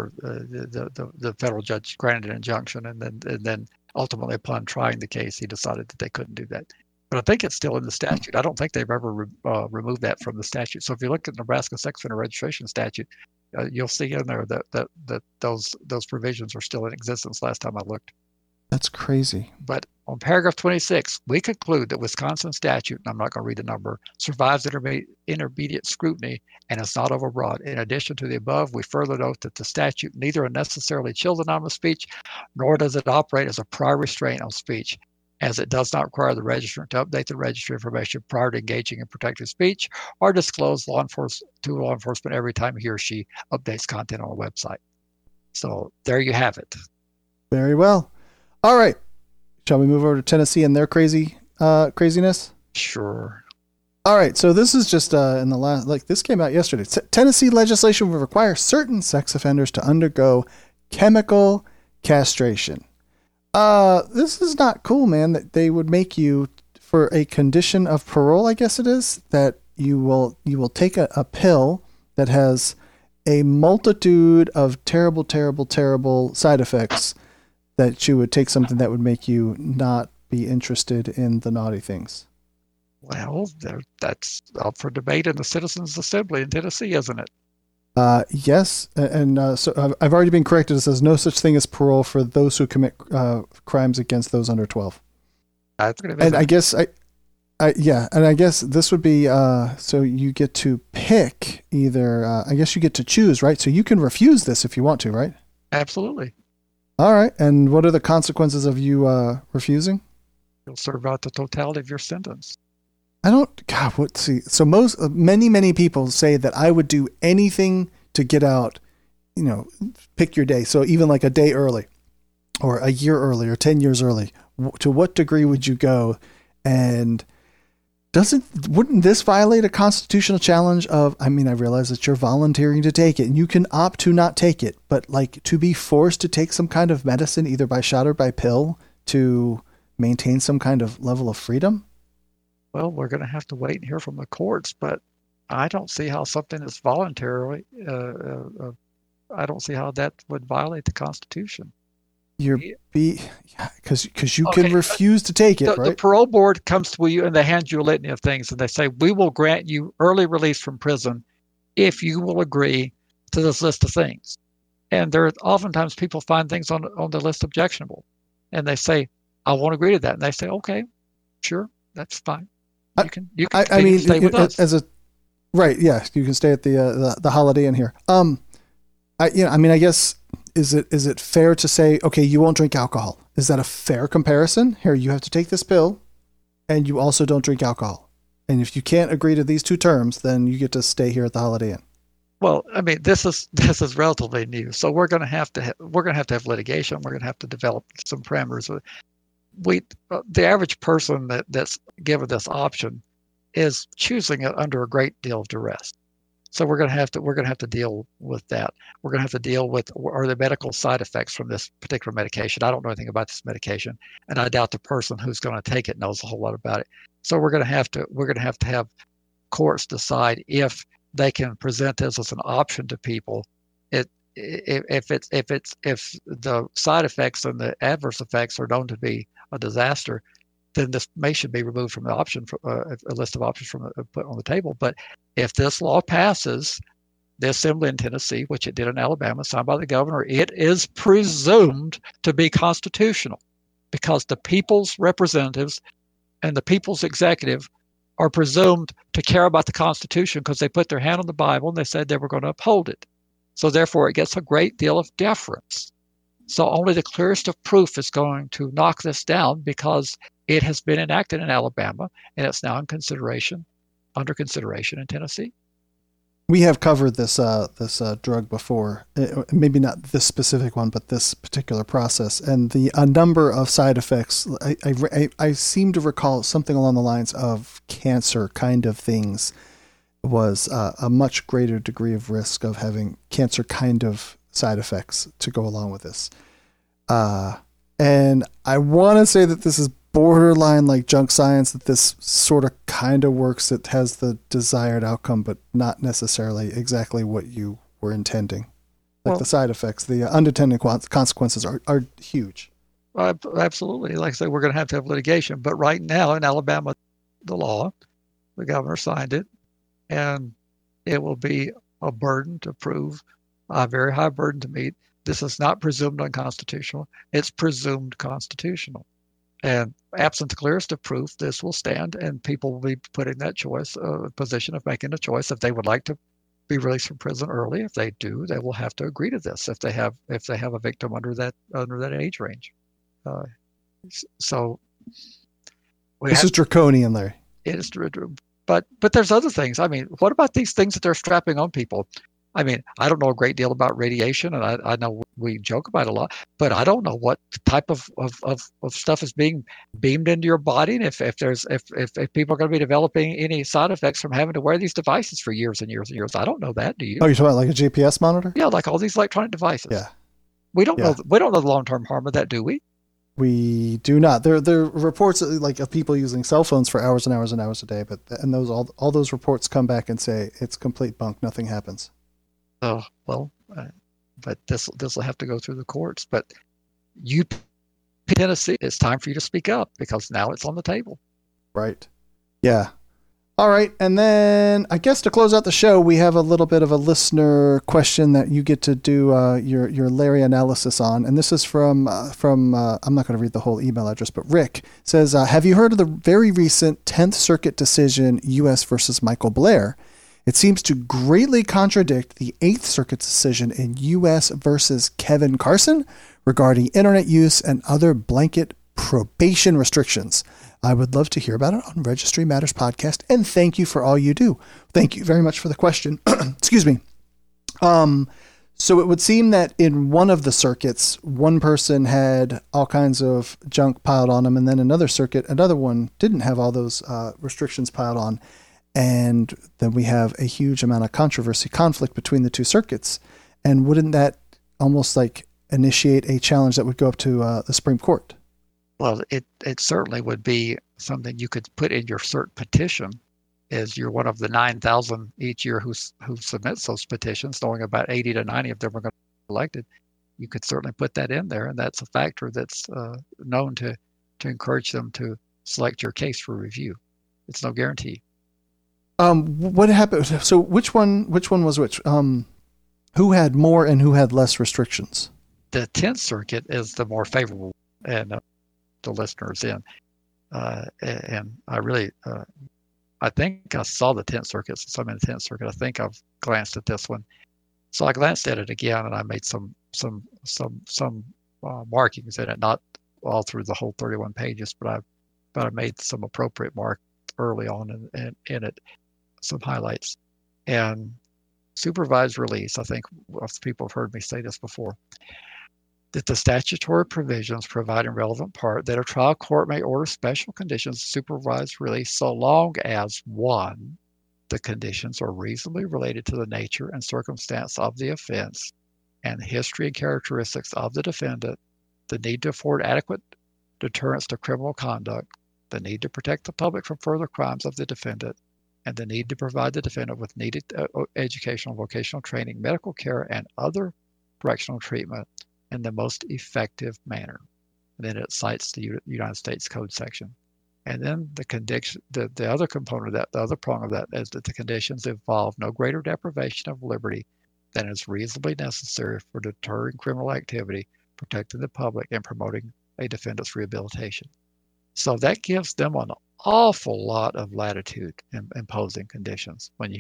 the federal judge granted an injunction, and then ultimately upon trying the case, he decided that they couldn't do that. But I think it's still in the statute. I don't think they've ever removed that from the statute. So if you look at Nebraska sex offender registration statute, you'll see in there that those provisions are still in existence. Last time I looked. That's crazy. But on paragraph 26, we conclude that Wisconsin statute, and I'm not going to read the number, survives intermediate scrutiny and is not overbroad. In addition to the above, we further note that the statute neither unnecessarily chills anonymous speech, nor does it operate as a prior restraint on speech, as it does not require the registrant to update the registry information prior to engaging in protected speech or disclose to law enforcement every time he or she updates content on a website. So there you have it. Very well. All right. Shall we move over to Tennessee and their craziness? Sure. All right. So this is just in the last, this came out yesterday. Tennessee legislation will require certain sex offenders to undergo chemical castration. This is not cool, man, that they would make you, for a condition of parole, I guess it is, that you will take a pill that has a multitude of terrible, terrible, terrible side effects, that you would take something that would make you not be interested in the naughty things. Well, that's up for debate in the Citizens Assembly in Tennessee, isn't it? Yes, and so I've already been corrected. It says no such thing as parole for those who commit crimes against those under 12. And I guess I guess this would be so you get to pick either. I guess you get to choose, right? So you can refuse this if you want to, right? Absolutely. All right. And what are the consequences of you refusing? You'll serve out the totality of your sentence. So many people say that I would do anything to get out, pick your day. So even like a day early or a year early or 10 years early, to what degree would you go? And wouldn't this violate a constitutional challenge of, I realize that you're volunteering to take it and you can opt to not take it, but like to be forced to take some kind of medicine, either by shot or by pill, to maintain some kind of level of freedom? Well, we're going to have to wait and hear from the courts, but I don't see how something that's voluntarily I don't see how that would violate the Constitution. Because you can refuse to take it, right? The parole board comes to you and they hand you a litany of things, and they say, we will grant you early release from prison if you will agree to this list of things. And there are oftentimes people find things on the list objectionable, and they say, I won't agree to that. And they say, okay, sure, that's fine. You can stay with us. Right, yeah, you can stay at the Holiday Inn here. I guess is it fair to say, okay, you won't drink alcohol? Is that a fair comparison? Here, you have to take this pill, and you also don't drink alcohol. And if you can't agree to these two terms, then you get to stay here at the Holiday Inn. Well, I mean, this is relatively new, so we're going to have to have litigation. We're going to have to develop some parameters. The average person that's given this option is choosing it under a great deal of duress. So we're going to have to deal with that. We're going to have to deal with, are the medical side effects from this particular medication. I don't know anything about this medication, and I doubt the person who's going to take it knows a whole lot about it. So we're going to have to have courts decide if they can present this as an option to people. If the side effects and the adverse effects are known to be a disaster, then this should be removed from the option, a list of options put on the table. But if this law passes, the Assembly in Tennessee, which it did in Alabama, signed by the governor, it is presumed to be constitutional, because the people's representatives and the people's executive are presumed to care about the Constitution because they put their hand on the Bible and they said they were going to uphold it. So therefore, it gets a great deal of deference. So only the clearest of proof is going to knock this down, because it has been enacted in Alabama and it's now under consideration in Tennessee. We have covered this drug before, maybe not this specific one, but this particular process, and a number of side effects. I seem to recall something along the lines of cancer kind of things was a much greater degree of risk of having cancer kind of side effects to go along with this. And I want to say that this is borderline like junk science, that this sort of kind of works. It has the desired outcome, but not necessarily exactly what you were intending. Like the side effects, the unintended consequences are huge. Absolutely. Like I said, we're going to have litigation. But right now in Alabama, the governor signed it, and it will be a burden to prove, a very high burden to meet. This is not presumed unconstitutional. It's presumed constitutional. And absent the clearest of proof, this will stand, and people will be put in that position of making a choice if they would like to be released from prison early. If they do, they will have to agree to this if they have a victim under that age range. So this is draconian, Larry. It is, but there's other things. I mean, what about these things that they're strapping on people? I mean, I don't know a great deal about radiation, and I know we joke about it a lot, but I don't know what type of stuff is being beamed into your body, and if people are going to be developing any side effects from having to wear these devices for years and years and years. I don't know that. Do you? Oh, you're talking about like a GPS monitor? Yeah, like all these electronic devices. Yeah. We don't know the long-term harm of that, do we? We do not. There are reports like of people using cell phones for hours and hours and hours a day, and all those reports come back and say it's complete bunk. Nothing happens. Oh, well, but this will have to go through the courts. But Tennessee, it's time for you to speak up, because now it's on the table. Right. Yeah. All right. And then I guess to close out the show, we have a little bit of a listener question that you get to do your Larry analysis on. And this is from I'm not going to read the whole email address, but Rick says, have you heard of the very recent 10th Circuit decision, U.S. versus Michael Blair? It seems to greatly contradict the 8th Circuit's decision in U.S. versus Kevin Carson regarding internet use and other blanket probation restrictions. I would love to hear about it on Registry Matters podcast, and thank you for all you do. Thank you very much for the question. Excuse me. So it would seem that in one of the circuits, one person had all kinds of junk piled on them, and then another one didn't have all those restrictions piled on. And then we have a huge amount of conflict between the two circuits. And wouldn't that almost like initiate a challenge that would go up to the Supreme Court? Well, it certainly would be something you could put in your cert petition is you're one of the 9,000 each year who submits those petitions, knowing about 80 to 90 of them are going to be elected. You could certainly put that in there, and that's a factor that's known to encourage them to select your case for review. It's no guarantee. What happened? So which one was which? Who had more and who had less restrictions? The 10th Circuit is the more favorable, and the listeners in. And I really, I think I saw the 10th Circuit, since I'm in the 10th Circuit. I think I've glanced at this one. So I glanced at it again, and I made some markings in it, not all through the whole 31 pages, but I made some appropriate mark early on in it, some highlights. And supervised release, I think people have heard me say this before, that the statutory provisions provide in relevant part that a trial court may order special conditions of supervised release so long as, one, the conditions are reasonably related to the nature and circumstance of the offense and the history and characteristics of the defendant, the need to afford adequate deterrence to criminal conduct, the need to protect the public from further crimes of the defendant, and the need to provide the defendant with needed educational, vocational training, medical care, and other correctional treatment in the most effective manner. And then it cites the United States Code section. And then the other component of that, the other prong of that, is that the conditions involve no greater deprivation of liberty than is reasonably necessary for deterring criminal activity, protecting the public, and promoting a defendant's rehabilitation. So that gives them an awful lot of latitude in imposing conditions. When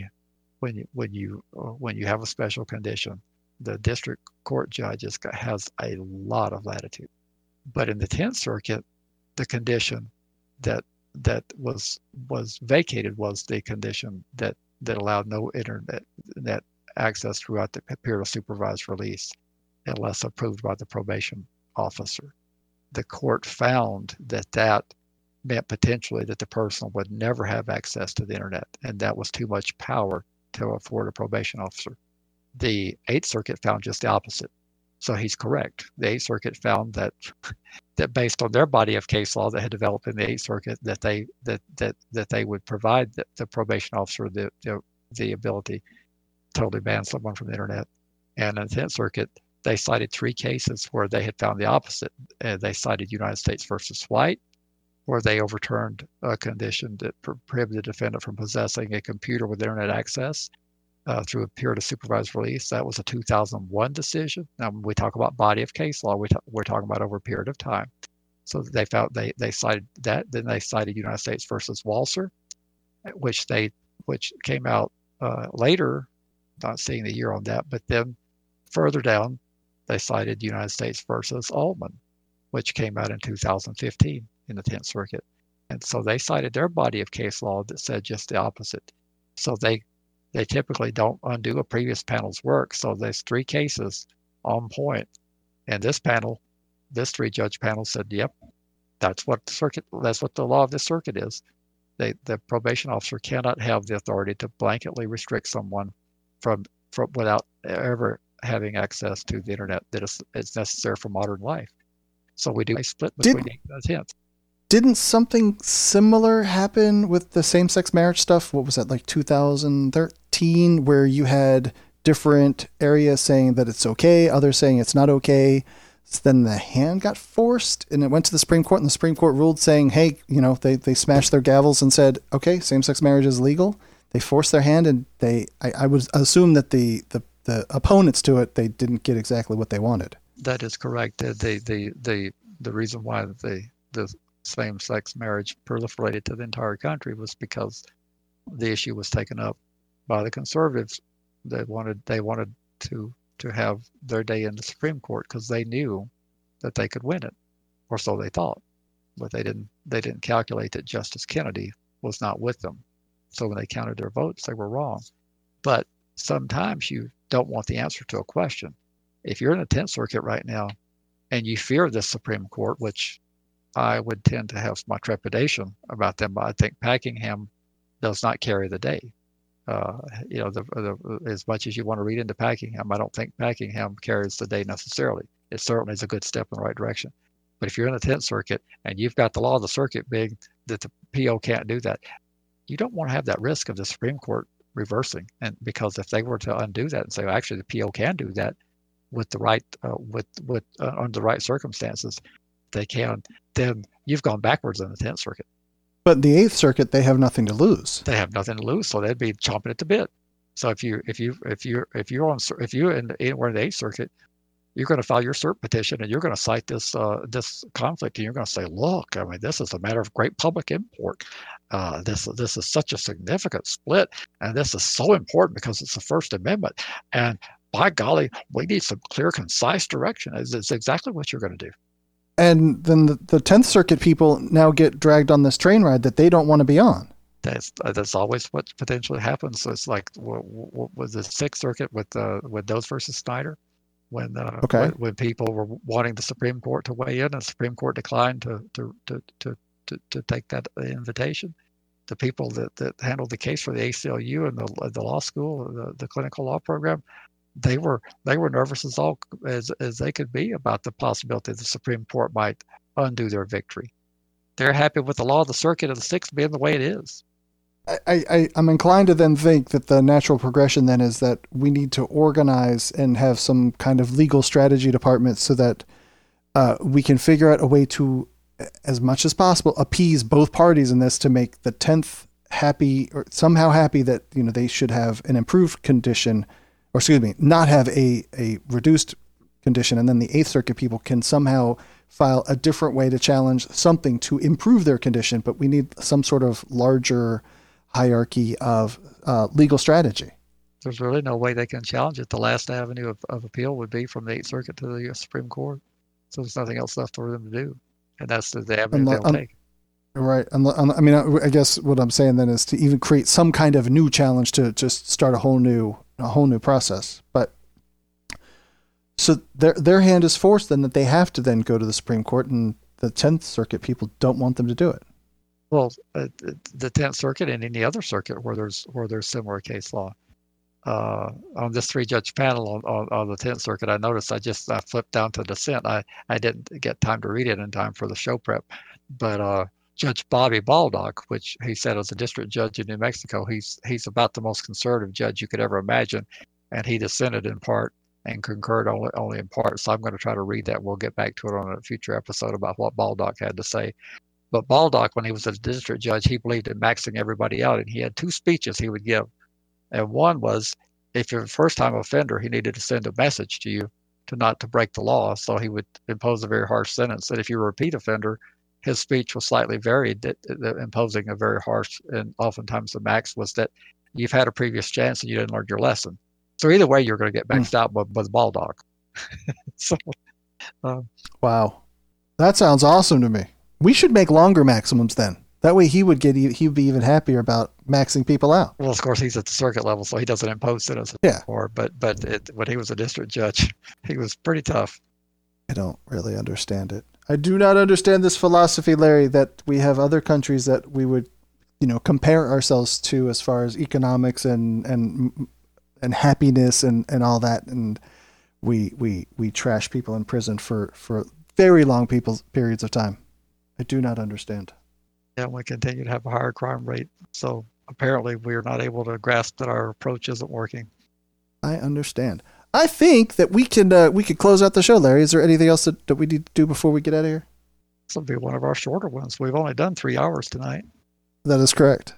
you have a special condition, the district court judge has a lot of latitude. But in the 10th Circuit, the condition that was vacated was the condition that allowed no internet access throughout the period of supervised release unless approved by the probation officer. The court found that meant potentially that the person would never have access to the internet, and that was too much power to afford a probation officer. The 8th Circuit found just the opposite. So he's correct. The 8th Circuit found that based on their body of case law that had developed in the 8th Circuit, that they would provide the probation officer the ability to totally ban someone from the internet. And in the 10th Circuit, they cited 3 cases where they had found the opposite. They cited United States versus White, where they overturned a condition that prohibited the defendant from possessing a computer with internet access through a period of supervised release. That was a 2001 decision. Now, when we talk about body of case law, we're talking about over a period of time. So they found they cited that. Then they cited United States versus Walser, which came out later. Not seeing the year on that, but then further down, they cited United States versus Ullman, which came out in 2015 in the 10th Circuit. And so they cited their body of case law that said just the opposite. So they typically don't undo a previous panel's work. So there's 3 cases on point. And this 3-judge panel said, yep, that's what the law of this circuit is. The probation officer cannot have the authority to blanketly restrict someone from without ever having access to the internet that is necessary for modern life. So we do a split between the 8th and the 10th. Didn't something similar happen with the same-sex marriage stuff? What was that, like 2013, where you had different areas saying that it's okay, others saying it's not okay? So then the hand got forced, and it went to the Supreme Court, and the Supreme Court ruled saying, hey, they smashed their gavels and said, okay, same-sex marriage is legal. They forced their hand, and I would assume that the opponents to it, they didn't get exactly what they wanted. That is correct. The reason why the same-sex marriage proliferated to the entire country was because the issue was taken up by the conservatives. They wanted to have their day in the Supreme Court because they knew that they could win it, or so they thought. But they didn't calculate that Justice Kennedy was not with them. So when they counted their votes, they were wrong. But sometimes you don't want the answer to a question. If you're in the 10th Circuit right now and you fear the Supreme Court, which I would tend to have my trepidation about them, but I think Packingham does not carry the day. As much as you want to read into Packingham, I don't think Packingham carries the day necessarily. It certainly is a good step in the right direction. But if you're in the 10th Circuit and you've got the law of the circuit being that the PO can't do that, you don't want to have that risk of the Supreme Court reversing, and because if they were to undo that and say, well, actually, the PO can do that with the right under the right circumstances, they can. Then you've gone backwards in the Tenth Circuit. But in the Eighth Circuit, they have nothing to lose. They have nothing to lose, so they'd be chomping at the bit. So if you're anywhere in the Eighth Circuit, you're going to file your cert petition and you're going to cite this conflict, and you're going to say, look, I mean, this is a matter of great public import. This is such a significant split, and this is so important because it's the First Amendment. And by golly, we need some clear, concise direction. It's exactly what you're going to do. And then the Tenth Circuit people now get dragged on this train ride that they don't want to be on. That's always what potentially happens. So it's like with the Sixth Circuit with Doe versus Snyder. When people were wanting the Supreme Court to weigh in, and the Supreme Court declined to take that invitation, the people that handled the case for the ACLU and the law school, the clinical law program, they were nervous as they could be about the possibility the Supreme Court might undo their victory. They're happy with the law of the circuit of the Sixth being the way it is. I'm inclined to then think that the natural progression then is that we need to organize and have some kind of legal strategy department so that we can figure out a way to, as much as possible, appease both parties in this to make the 10th happy or somehow happy that, you know, they should have an improved condition, or excuse me, not have a reduced condition. And then the Eighth Circuit people can somehow file a different way to challenge something to improve their condition. But we need some sort of larger hierarchy of legal strategy. There's really no way they can challenge it. The last avenue of appeal would be from the Eighth Circuit to the Supreme Court. So there's nothing else left for them to do. And that's the avenue they'll take. Right. I mean, I guess what I'm saying then is to even create some kind of new challenge to just start a whole new process. But so their hand is forced then that they have to then go to the Supreme Court, and the 10th Circuit people don't want them to do it. Well, the Tenth Circuit and any other circuit where there's similar case law. On this 3-judge panel on the Tenth Circuit, I noticed I flipped down to dissent. I didn't get time to read it in time for the show prep, but Judge Bobby Baldock, which he said was a district judge in New Mexico, he's about the most conservative judge you could ever imagine, and he dissented in part and concurred only in part. So I'm going to try to read that. We'll get back to it on a future episode about what Baldock had to say. But Baldock, when he was a district judge, he believed in maxing everybody out, and he had 2 speeches he would give. And one was, if you're a first-time offender, he needed to send a message to you not to break the law, so he would impose a very harsh sentence. And if you're a repeat offender, his speech was slightly varied, imposing a very harsh, and oftentimes the max was that you've had a previous chance and you didn't learn your lesson. So either way, you're going to get maxed out with Baldock. Wow, that sounds awesome to me. We should make longer maximums then. That way he'd be even happier about maxing people out. Well, of course, he's at the circuit level, so he doesn't impose sentences anymore. But when he was a district judge, he was pretty tough. I don't really understand it. I do not understand this philosophy, Larry, that we have other countries that we would, compare ourselves to as far as economics and happiness and all that, and we trash people in prison for very long periods of time. I do not understand. Yeah, we continue to have a higher crime rate. So apparently we are not able to grasp that our approach isn't working. I understand. I think that we could close out the show, Larry. Is there anything else that we need to do before we get out of here? This will be one of our shorter ones. We've only done 3 hours tonight. That is correct.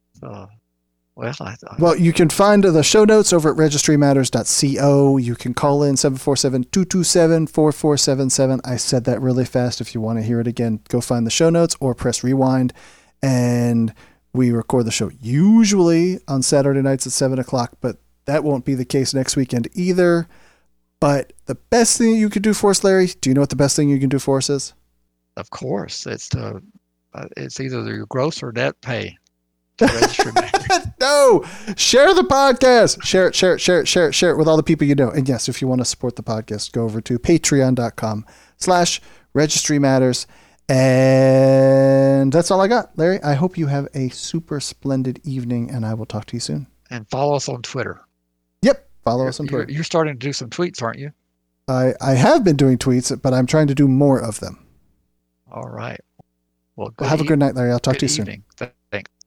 Well, you can find the show notes over at registrymatters.co. You can call in 747-227-4477. I said that really fast. If you want to hear it again, go find the show notes or press rewind. And we record the show usually on Saturday nights at 7 o'clock, but that won't be the case next weekend either. But the best thing you could do for us, Larry, do you know what the best thing you can do for us is? Of course. It's either your gross or net pay. Registry Matters. No, share the podcast. Share it with all the people you know. And yes, if you want to support the podcast, go over to patreon.com/Registry Matters. And that's all I got, Larry. I hope you have a super splendid evening, and I will talk to you soon. And follow us on Twitter. Yep, follow us on Twitter. You're starting to do some tweets, aren't you? I have been doing tweets, but I'm trying to do more of them. All right. Well, have a good night, Larry. I'll talk to you soon. Thanks.